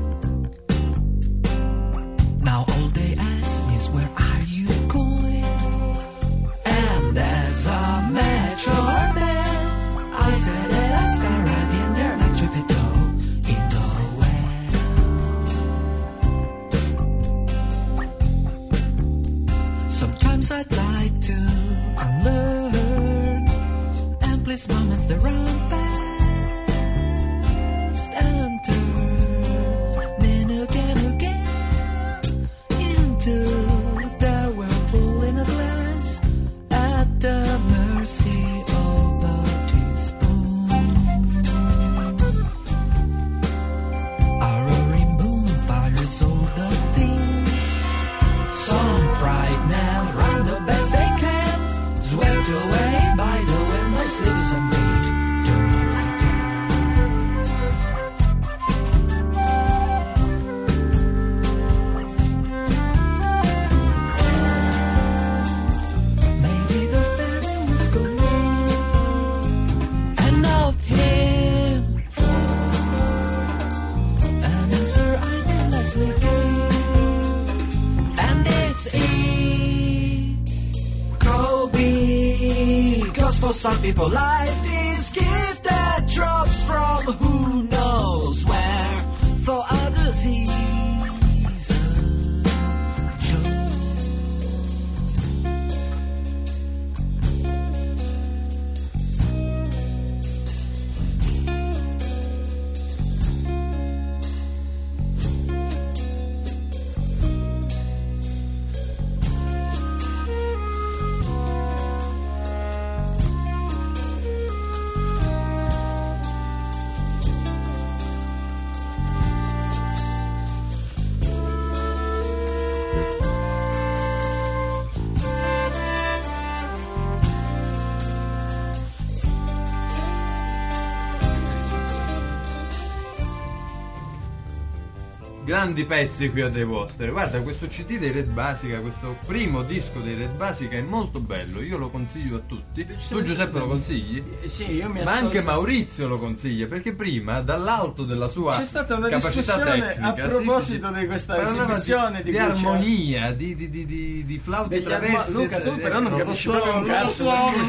S4: Now all they ask me is where are you going? And as a mature man, I said that I stare right in there like Geppetto in the well. Sometimes I'd like to unlearn endless moments that run fast and turn again into their whirlpool in a glass at the mercy of a teaspoon. Our roaring bonfires all the things, some frighten and run the best they can, swept away by the wind, my sleeves and beat the rolling maybe the fairy was gone and out him for an answer I endlessly gave, and it's cause for some people life is gift that drops from who knows where, for others he's a joke.
S1: Grandi pezzi qui a dei vostri. Guarda, questo CD dei Red Basica, questo primo disco dei Red Basica è molto bello, io lo consiglio a tutti. Tu Giuseppe lo consigli?
S2: Sì, io mi
S1: Ma anche Maurizio lo consiglia, perché prima dall'alto della sua
S2: c'è stata una
S1: capacità
S2: discussione
S1: tecnica,
S2: a proposito di questa esibizione
S1: di armonia, di flauti traversi.
S2: Luca, tu però non capisci proprio un cazzo.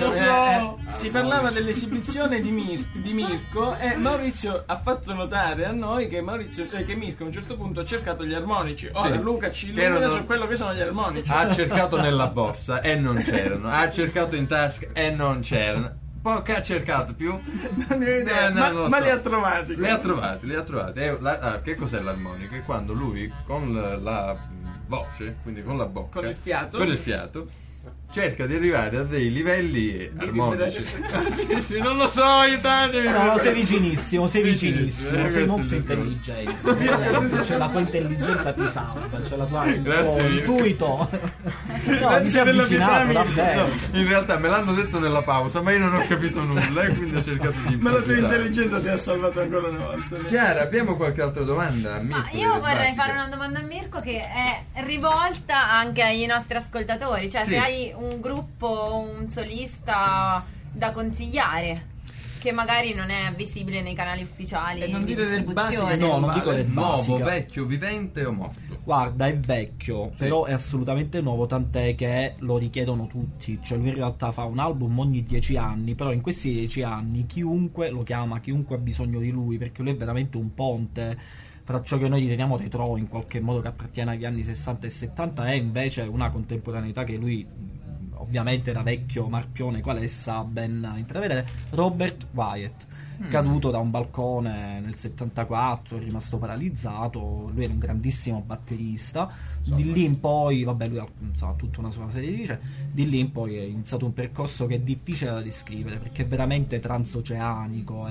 S2: Si parlava dell'esibizione di Mirko e Maurizio ha fatto notare a noi che Mirko a un certo punto ha cercato gli armonici. Ora Luca ci illumina su quello che sono gli armonici.
S1: Ha cercato nella borsa e non c'erano, ha cercato in tasca e non c'erano. Poi che ha cercato più?
S2: Non ne ho idea, ma li ha trovati.
S1: Li ha trovati. Che cos'è l'armonica? È quando lui con la voce, quindi con la bocca,
S2: con il fiato
S1: cerca di arrivare a dei livelli armonici. Sì, non lo so, aiutatemi.
S8: No, sei vicinissimo, sei molto intelligente. Cioè la tua intelligenza ti salva, cioè la tua intuito. No, mi sei avvicinato davvero.
S1: No, in realtà me l'hanno detto nella pausa, ma io non ho capito nulla e quindi ho cercato di
S2: ma la tua intelligenza ti ha salvato ancora una volta.
S1: Chiara, abbiamo qualche altra domanda a Mirko?
S6: Io vorrei fare una domanda a Mirko che è rivolta anche ai nostri ascoltatori, cioè se hai un gruppo, un solista da consigliare che magari non è visibile nei canali ufficiali
S2: e non dire del
S6: Basica.
S8: No, non dico del Basica.
S1: Nuovo, vecchio, vivente o morto?
S8: Guarda, è vecchio, però è assolutamente nuovo, tant'è che lo richiedono tutti. Cioè lui in realtà fa un album ogni 10 anni, però in questi 10 anni chiunque lo chiama, chiunque ha bisogno di lui, perché lui è veramente un ponte fra ciò che noi riteniamo retro in qualche modo, che appartiene agli anni 60 e 70, e invece una contemporaneità che lui ovviamente da vecchio marpione quale sa ben intravedere, Robert Wyatt, caduto da un balcone nel 74, è rimasto paralizzato. Lui era un grandissimo batterista. Di lì in poi, vabbè, lui ha tutta una sua serie di dice. Di lì in poi è iniziato un percorso che è difficile da descrivere, perché è veramente transoceanico,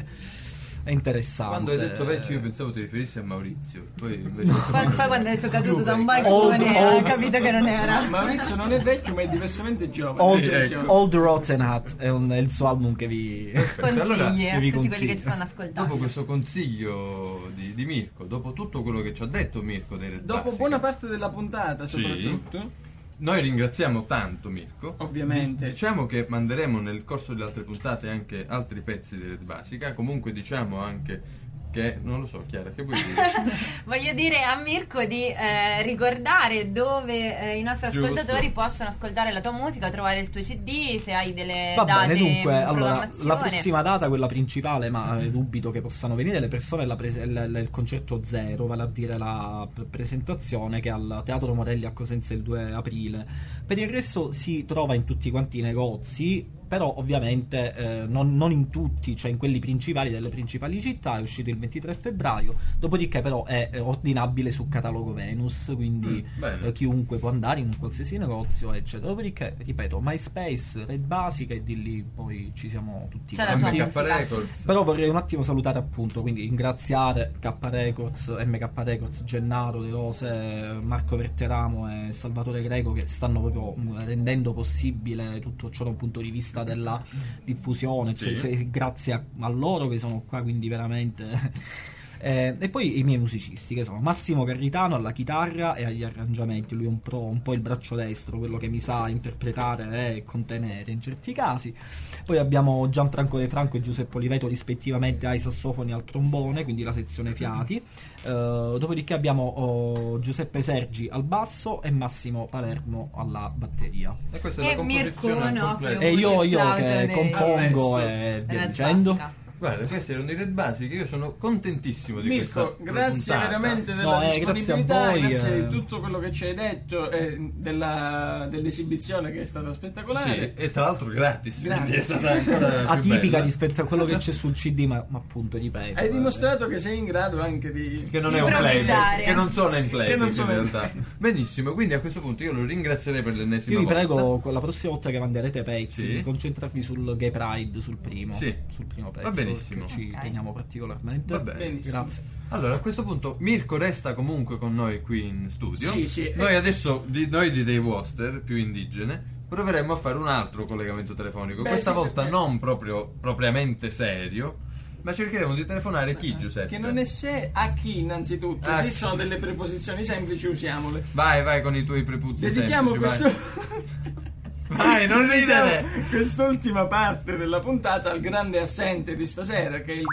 S8: è interessante.
S1: Quando hai detto vecchio io pensavo ti riferissi a Maurizio, poi invece
S6: poi quando hai detto caduto da un balcone ho capito che non era.
S2: Maurizio non è vecchio ma è diversamente giovane.
S8: Old Rotten Hat è il suo album che vi
S6: consiglia
S8: a tutti
S6: quelli che ci stanno ascoltando.
S1: Dopo questo consiglio di Mirko, dopo tutto quello che ci ha detto Mirko dei Red
S2: dopo
S1: Basic,
S2: buona parte della puntata soprattutto,
S1: noi ringraziamo tanto Mirko.
S2: Ovviamente.
S1: Diciamo che manderemo nel corso delle altre puntate anche altri pezzi di Red Basica. Comunque diciamo anche che, non lo so Chiara, che vuoi dire?
S6: Voglio dire a Mirko di ricordare dove i nostri ascoltatori possono ascoltare la tua musica, trovare il tuo CD, se hai delle date.
S8: Bene, dunque,
S6: in
S8: allora, la prossima data, quella principale, ma dubito che possano venire le persone, il concerto zero, vale a dire la presentazione che è al Teatro Morelli a Cosenza il 2 aprile. Per il resto si trova in tutti quanti i negozi, però ovviamente non in tutti, cioè in quelli principali delle principali città. È uscito il 23 febbraio, dopodiché però è ordinabile su Catalogo Venus, quindi chiunque può andare in un qualsiasi negozio, eccetera. Dopodiché, ripeto, MySpace, Red Basic, e di lì poi ci siamo tutti quanti.
S1: MK Records.
S8: Però vorrei un attimo salutare, appunto, quindi ringraziare K Records, MK Records, Gennaro De Rose, Marco Verteramo e Salvatore Greco, che stanno proprio rendendo possibile tutto ciò da un punto di vista della diffusione, cioè, grazie a loro che sono qua, quindi veramente e poi i miei musicisti, che sono Massimo Carritano alla chitarra e agli arrangiamenti. Lui è un po' il braccio destro, quello che mi sa interpretare e contenere in certi casi. Poi abbiamo Gianfranco De Franco e Giuseppe Oliveto rispettivamente ai sassofoni e al trombone, quindi la sezione fiati. Dopodiché abbiamo Giuseppe Sergi al basso e Massimo Palermo alla batteria.
S1: E questa è la composizione completa.
S8: E io che compongo e via dicendo.
S1: Guarda, questi erano i Red Basic, io sono contentissimo di
S2: Mirko,
S1: questa
S2: grazie
S1: puntata.
S2: veramente della disponibilità, grazie di tutto quello che ci hai detto e dell'esibizione che è stata spettacolare.
S1: Sì, e tra l'altro gratis.
S2: Grazie.
S1: È stata ancora
S8: atipica rispetto a quello che c'è sul CD, ma appunto ripeto.
S2: Hai dimostrato che sei in grado anche di
S1: che non è un playback, che non sono in playback in realtà. Benissimo, quindi a questo punto io lo ringrazierei per l'ennesima volta.
S8: Io vi prego, la prossima volta che manderete pezzi, di concentrarvi sul Gay Pride, sul primo pezzo.
S1: Va benissimo.
S8: Che ci teniamo particolarmente.
S1: Va bene,
S2: grazie.
S1: Allora, a questo punto Mirko resta comunque con noi qui in studio.
S2: Sì.
S1: Noi adesso, noi di Dave Woster, più indigene, proveremo a fare un altro collegamento telefonico. Questa volta non propriamente serio, ma cercheremo di telefonare chi, Giuseppe?
S2: Che non è a chi, innanzitutto. Se sono delle preposizioni semplici, usiamole.
S1: Vai con i tuoi prepuzzi
S2: dedichiamo
S1: semplici.
S2: Questo
S1: Vai, non ridere!
S2: Quest'ultima parte della puntata al grande assente di stasera, che è il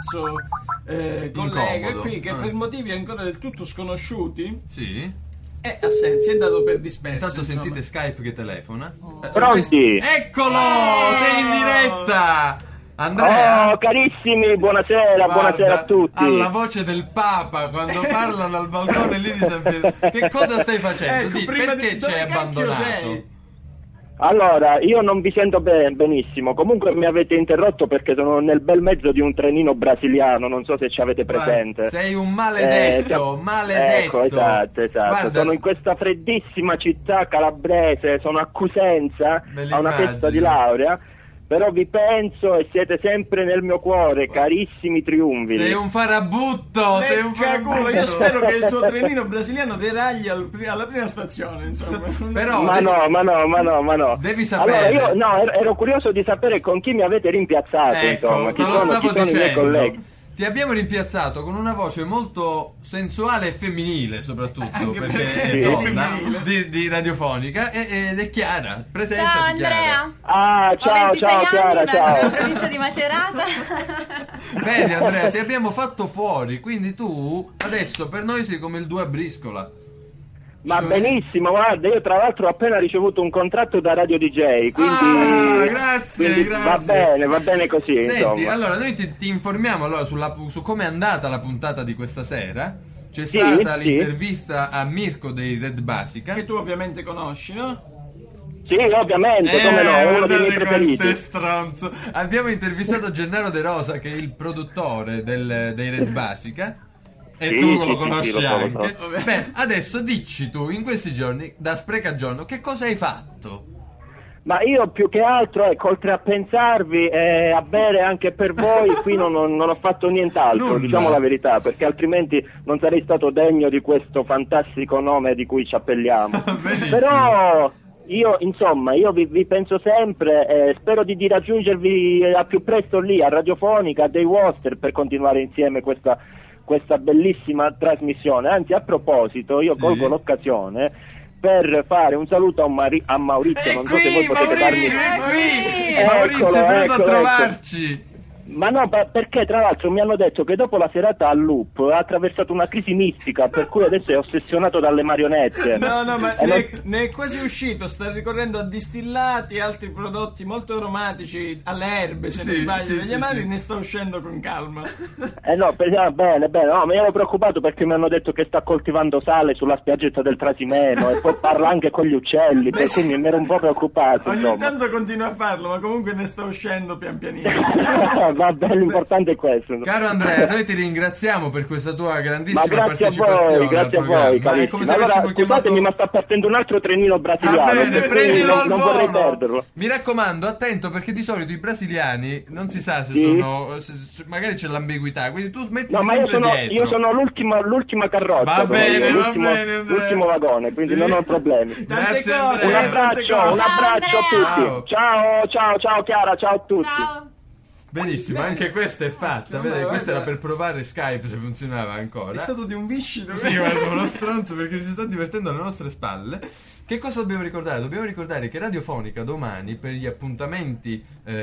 S2: terzo collega qui, che per motivi ancora del tutto sconosciuti è assente, si è dato per disperso.
S1: Intanto sentite Skype che telefona.
S11: Pronti?
S1: Eccolo! Sei in diretta! Andrea?
S11: Oh, carissimi, buonasera a tutti.
S1: Alla voce del Papa quando parla dal balcone lì di San Pietro. Che cosa stai facendo? Perché ci hai abbandonato?
S11: Allora, io non vi sento benissimo. Comunque mi avete interrotto perché sono nel bel mezzo di un trenino brasiliano, non so se ci avete presente.
S1: Sei un maledetto, maledetto.
S11: Ecco, esatto. Guarda, sono in questa freddissima città calabrese, sono a Cosenza, a una festa di laurea. Però vi penso e siete sempre nel mio cuore, carissimi triunvili.
S1: Sei un farabutto, sei un farabutto.
S2: Io spero che il tuo trenino brasiliano deragli alla prima stazione, insomma.
S11: Però ma no.
S1: Devi sapere.
S11: Allora io ero curioso di sapere con chi mi avete rimpiazzato, insomma, chi sono i miei colleghi.
S1: Ti abbiamo rimpiazzato con una voce molto sensuale e femminile, soprattutto perché è donna, di radiofonica, ed è Chiara. Presentati.
S6: Ciao Andrea.
S11: Ciao Chiara, ciao.
S6: Dalla provincia di Macerata.
S1: Vedi Andrea, ti abbiamo fatto fuori, quindi tu adesso per noi sei come il 2 a briscola.
S11: Ma benissimo, guarda, io tra l'altro ho appena ricevuto un contratto da Radio DJ, quindi
S1: grazie.
S11: Va bene così.
S1: Senti,
S11: insomma.
S1: allora noi ti informiamo allora su come è andata la puntata di questa sera. C'è stata l'intervista a Mirko dei Red Basic,
S2: che tu ovviamente conosci, no?
S11: Sì, ovviamente, come no, è uno dei miei preferiti.
S1: Stronzo. Abbiamo intervistato Gennaro De Rosa, che è il produttore dei Red Basica. E
S11: sì,
S1: tu lo
S11: sì,
S1: conosci
S11: sì,
S1: anche. Beh, adesso dici tu, in questi giorni, da Spreca Giorno, che cosa hai fatto?
S11: Ma io più che altro, ecco, oltre a pensarvi e a bere anche per voi, qui non ho fatto nient'altro,
S1: Nulla.
S11: diciamo la verità, perché altrimenti non sarei stato degno di questo fantastico nome di cui ci appelliamo. Però io, insomma, vi penso sempre, spero di raggiungervi al più presto lì, a Radiofonica, a Dei Woster, per continuare insieme questa bellissima trasmissione. Anzi, a proposito, io colgo l'occasione per fare un saluto a Maurizio, non so se voi potete darmi...
S1: Maurizio è venuto a trovarci!
S11: Ma no, perché tra l'altro mi hanno detto che dopo la serata al Loop ha attraversato una crisi mistica, per cui adesso è ossessionato dalle marionette.
S2: No, ma ne è quasi uscito, sta ricorrendo a distillati e altri prodotti molto aromatici, alle erbe, se non sbaglio, degli amari, ne sta uscendo con calma.
S11: No, bene, no, mi ero preoccupato perché mi hanno detto che sta coltivando sale sulla spiaggetta del Trasimeno e poi parla anche con gli uccelli, per cui mi ero un po' preoccupato.
S2: Ogni tanto continua a farlo, ma comunque ne sta uscendo pian pianino.
S11: Vabbè, l'importante è questo.
S1: Caro Andrea, noi ti ringraziamo per questa tua grandissima
S11: grazie
S1: partecipazione.
S11: Grazie a voi, carissimi. Allora, scusatemi, ma sta partendo un altro trenino brasiliano.
S1: Bene, prendilo al
S11: non
S1: volo.
S11: vorrei perderlo.
S1: Mi raccomando, attento, perché di solito i brasiliani non si sa se sono. Magari c'è l'ambiguità, quindi tu smetti sempre dietro.
S11: Io sono l'ultima carrozza.
S1: Va bene,
S11: l'ultimo vagone, quindi non ho problemi.
S2: Tante
S11: cose, un abbraccio a tutti. Ciao Chiara, ciao a tutti.
S6: Ciao.
S1: Benissimo, anche questa è fatta. Questa era per provare Skype se funzionava ancora.
S2: È stato di un viscido.
S1: Sì, guarda, uno stronzo, perché si sta divertendo alle nostre spalle. Che cosa dobbiamo ricordare? Dobbiamo ricordare che Radiofonica domani, per gli appuntamenti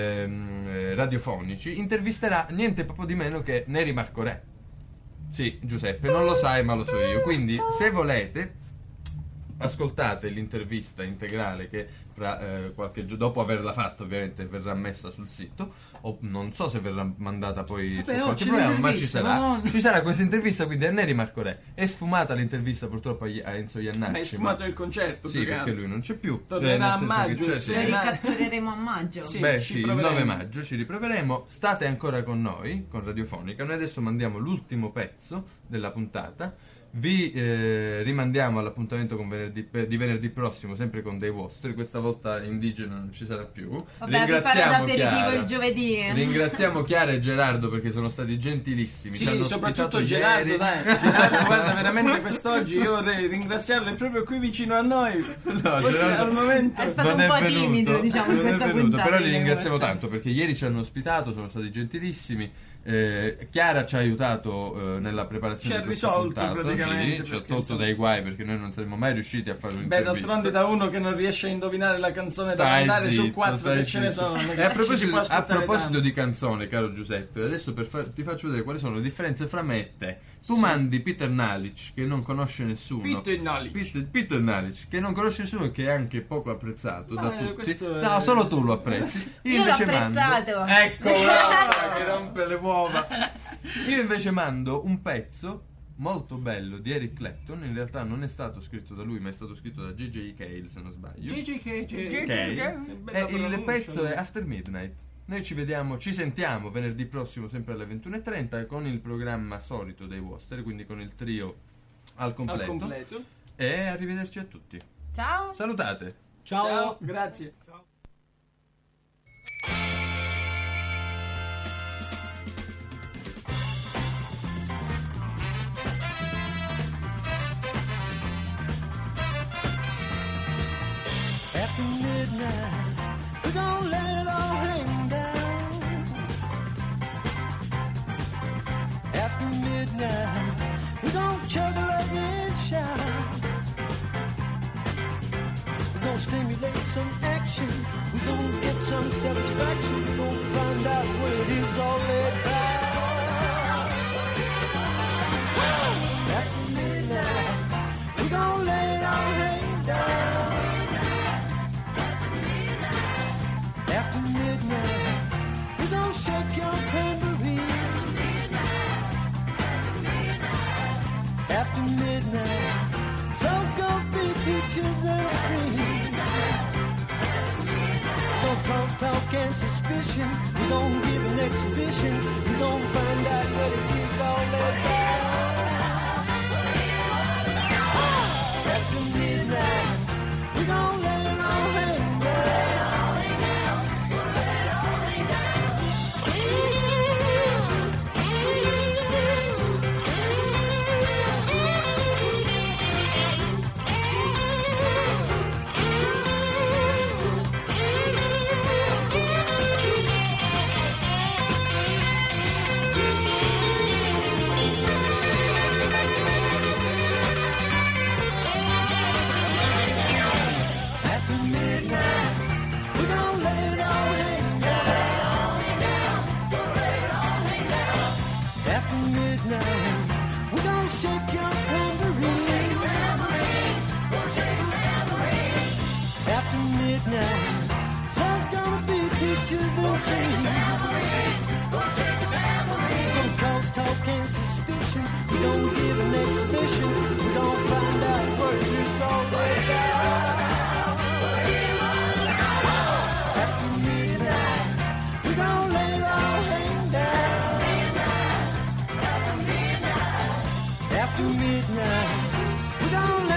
S1: radiofonici, intervisterà niente proprio di meno che Neri Marco Re. Sì, Giuseppe, non lo sai ma lo so io. Quindi, se volete, ascoltate l'intervista integrale che fra qualche giorno, dopo averla fatta, ovviamente verrà messa sul sito, o non so se verrà mandata poi su qualche programma, ma ci sarà questa intervista. Quindi a Neri Marco Re è sfumata l'intervista purtroppo a Enzo Iannacci,
S2: ma è sfumato il concerto,
S1: sì, perché lui non c'è più,
S2: tornerà a maggio,
S6: lo ricattureremo a maggio.
S1: Sì, il 9 maggio ci riproveremo. State ancora con noi, con Radiofonica. Noi adesso mandiamo l'ultimo pezzo della puntata. Vi rimandiamo all'appuntamento di venerdì prossimo, sempre con Dei Vostri. Questa volta indigeno non ci sarà più.
S6: Vabbè, vi farò l'aperitivo il giovedì.
S1: Ringraziamo Chiara e Gerardo perché sono stati gentilissimi.
S2: Sì, soprattutto Gerardo, Gerardo, guarda, veramente quest'oggi io vorrei ringraziarlo, proprio qui vicino a noi.
S1: No, Gerardo,
S2: al momento
S6: è stato un po' timido, diciamo, in questa puntata.
S1: Però li ringraziamo tanto perché ieri ci hanno ospitato, sono stati gentilissimi. Chiara ci ha aiutato nella preparazione di questa puntata, praticamente, ci ha tolto dai guai perché noi non saremmo mai riusciti a fare un'intervista.
S2: D'altronde da uno che non riesce a indovinare la canzone da mandare su 4 che ce ne sono.
S1: E a proposito di canzone, caro Giuseppe, adesso ti faccio vedere quali sono le differenze fra me e te. Tu mandi Peter Nalic, che non conosce nessuno. Peter Nalic, che non conosce nessuno e che è anche poco apprezzato da tutti. No, solo tu lo apprezzi.
S6: Io invece l'ho apprezzato.
S1: Ecco, che rompe le uova. Io invece mando un pezzo molto bello di Eric Clapton. In realtà non è stato scritto da lui, ma è stato scritto da J.J. Cale, se non sbaglio. E il pezzo è After Midnight. Noi ci sentiamo venerdì prossimo sempre alle 21:30 con il programma solito dei Woster, quindi con il trio al completo. E arrivederci a tutti.
S6: Ciao.
S1: Salutate.
S2: Ciao. Grazie. Ciao.
S4: After midnight, we don't let it all hang down. After midnight, we don't chug like and shout. We're gonna stimulate some action. We're gonna get some satisfaction. We're gonna find out what it is all about. After midnight, we gonna let it all hang down. After midnight, we gon' shake your tambourine. After midnight, so go be peaches and cream. talk and suspicion. We don't give an exhibition. We don't find out what it is all about. After midnight, we gon' let it all hang down. Shake your tambourine. After midnight, there's gonna be pictures and dreams. Don't cause talk and suspicion. We don't give an exhibition. We don't find out what it's all about. After midnight, we gon' let it all hang down. After midnight, we don't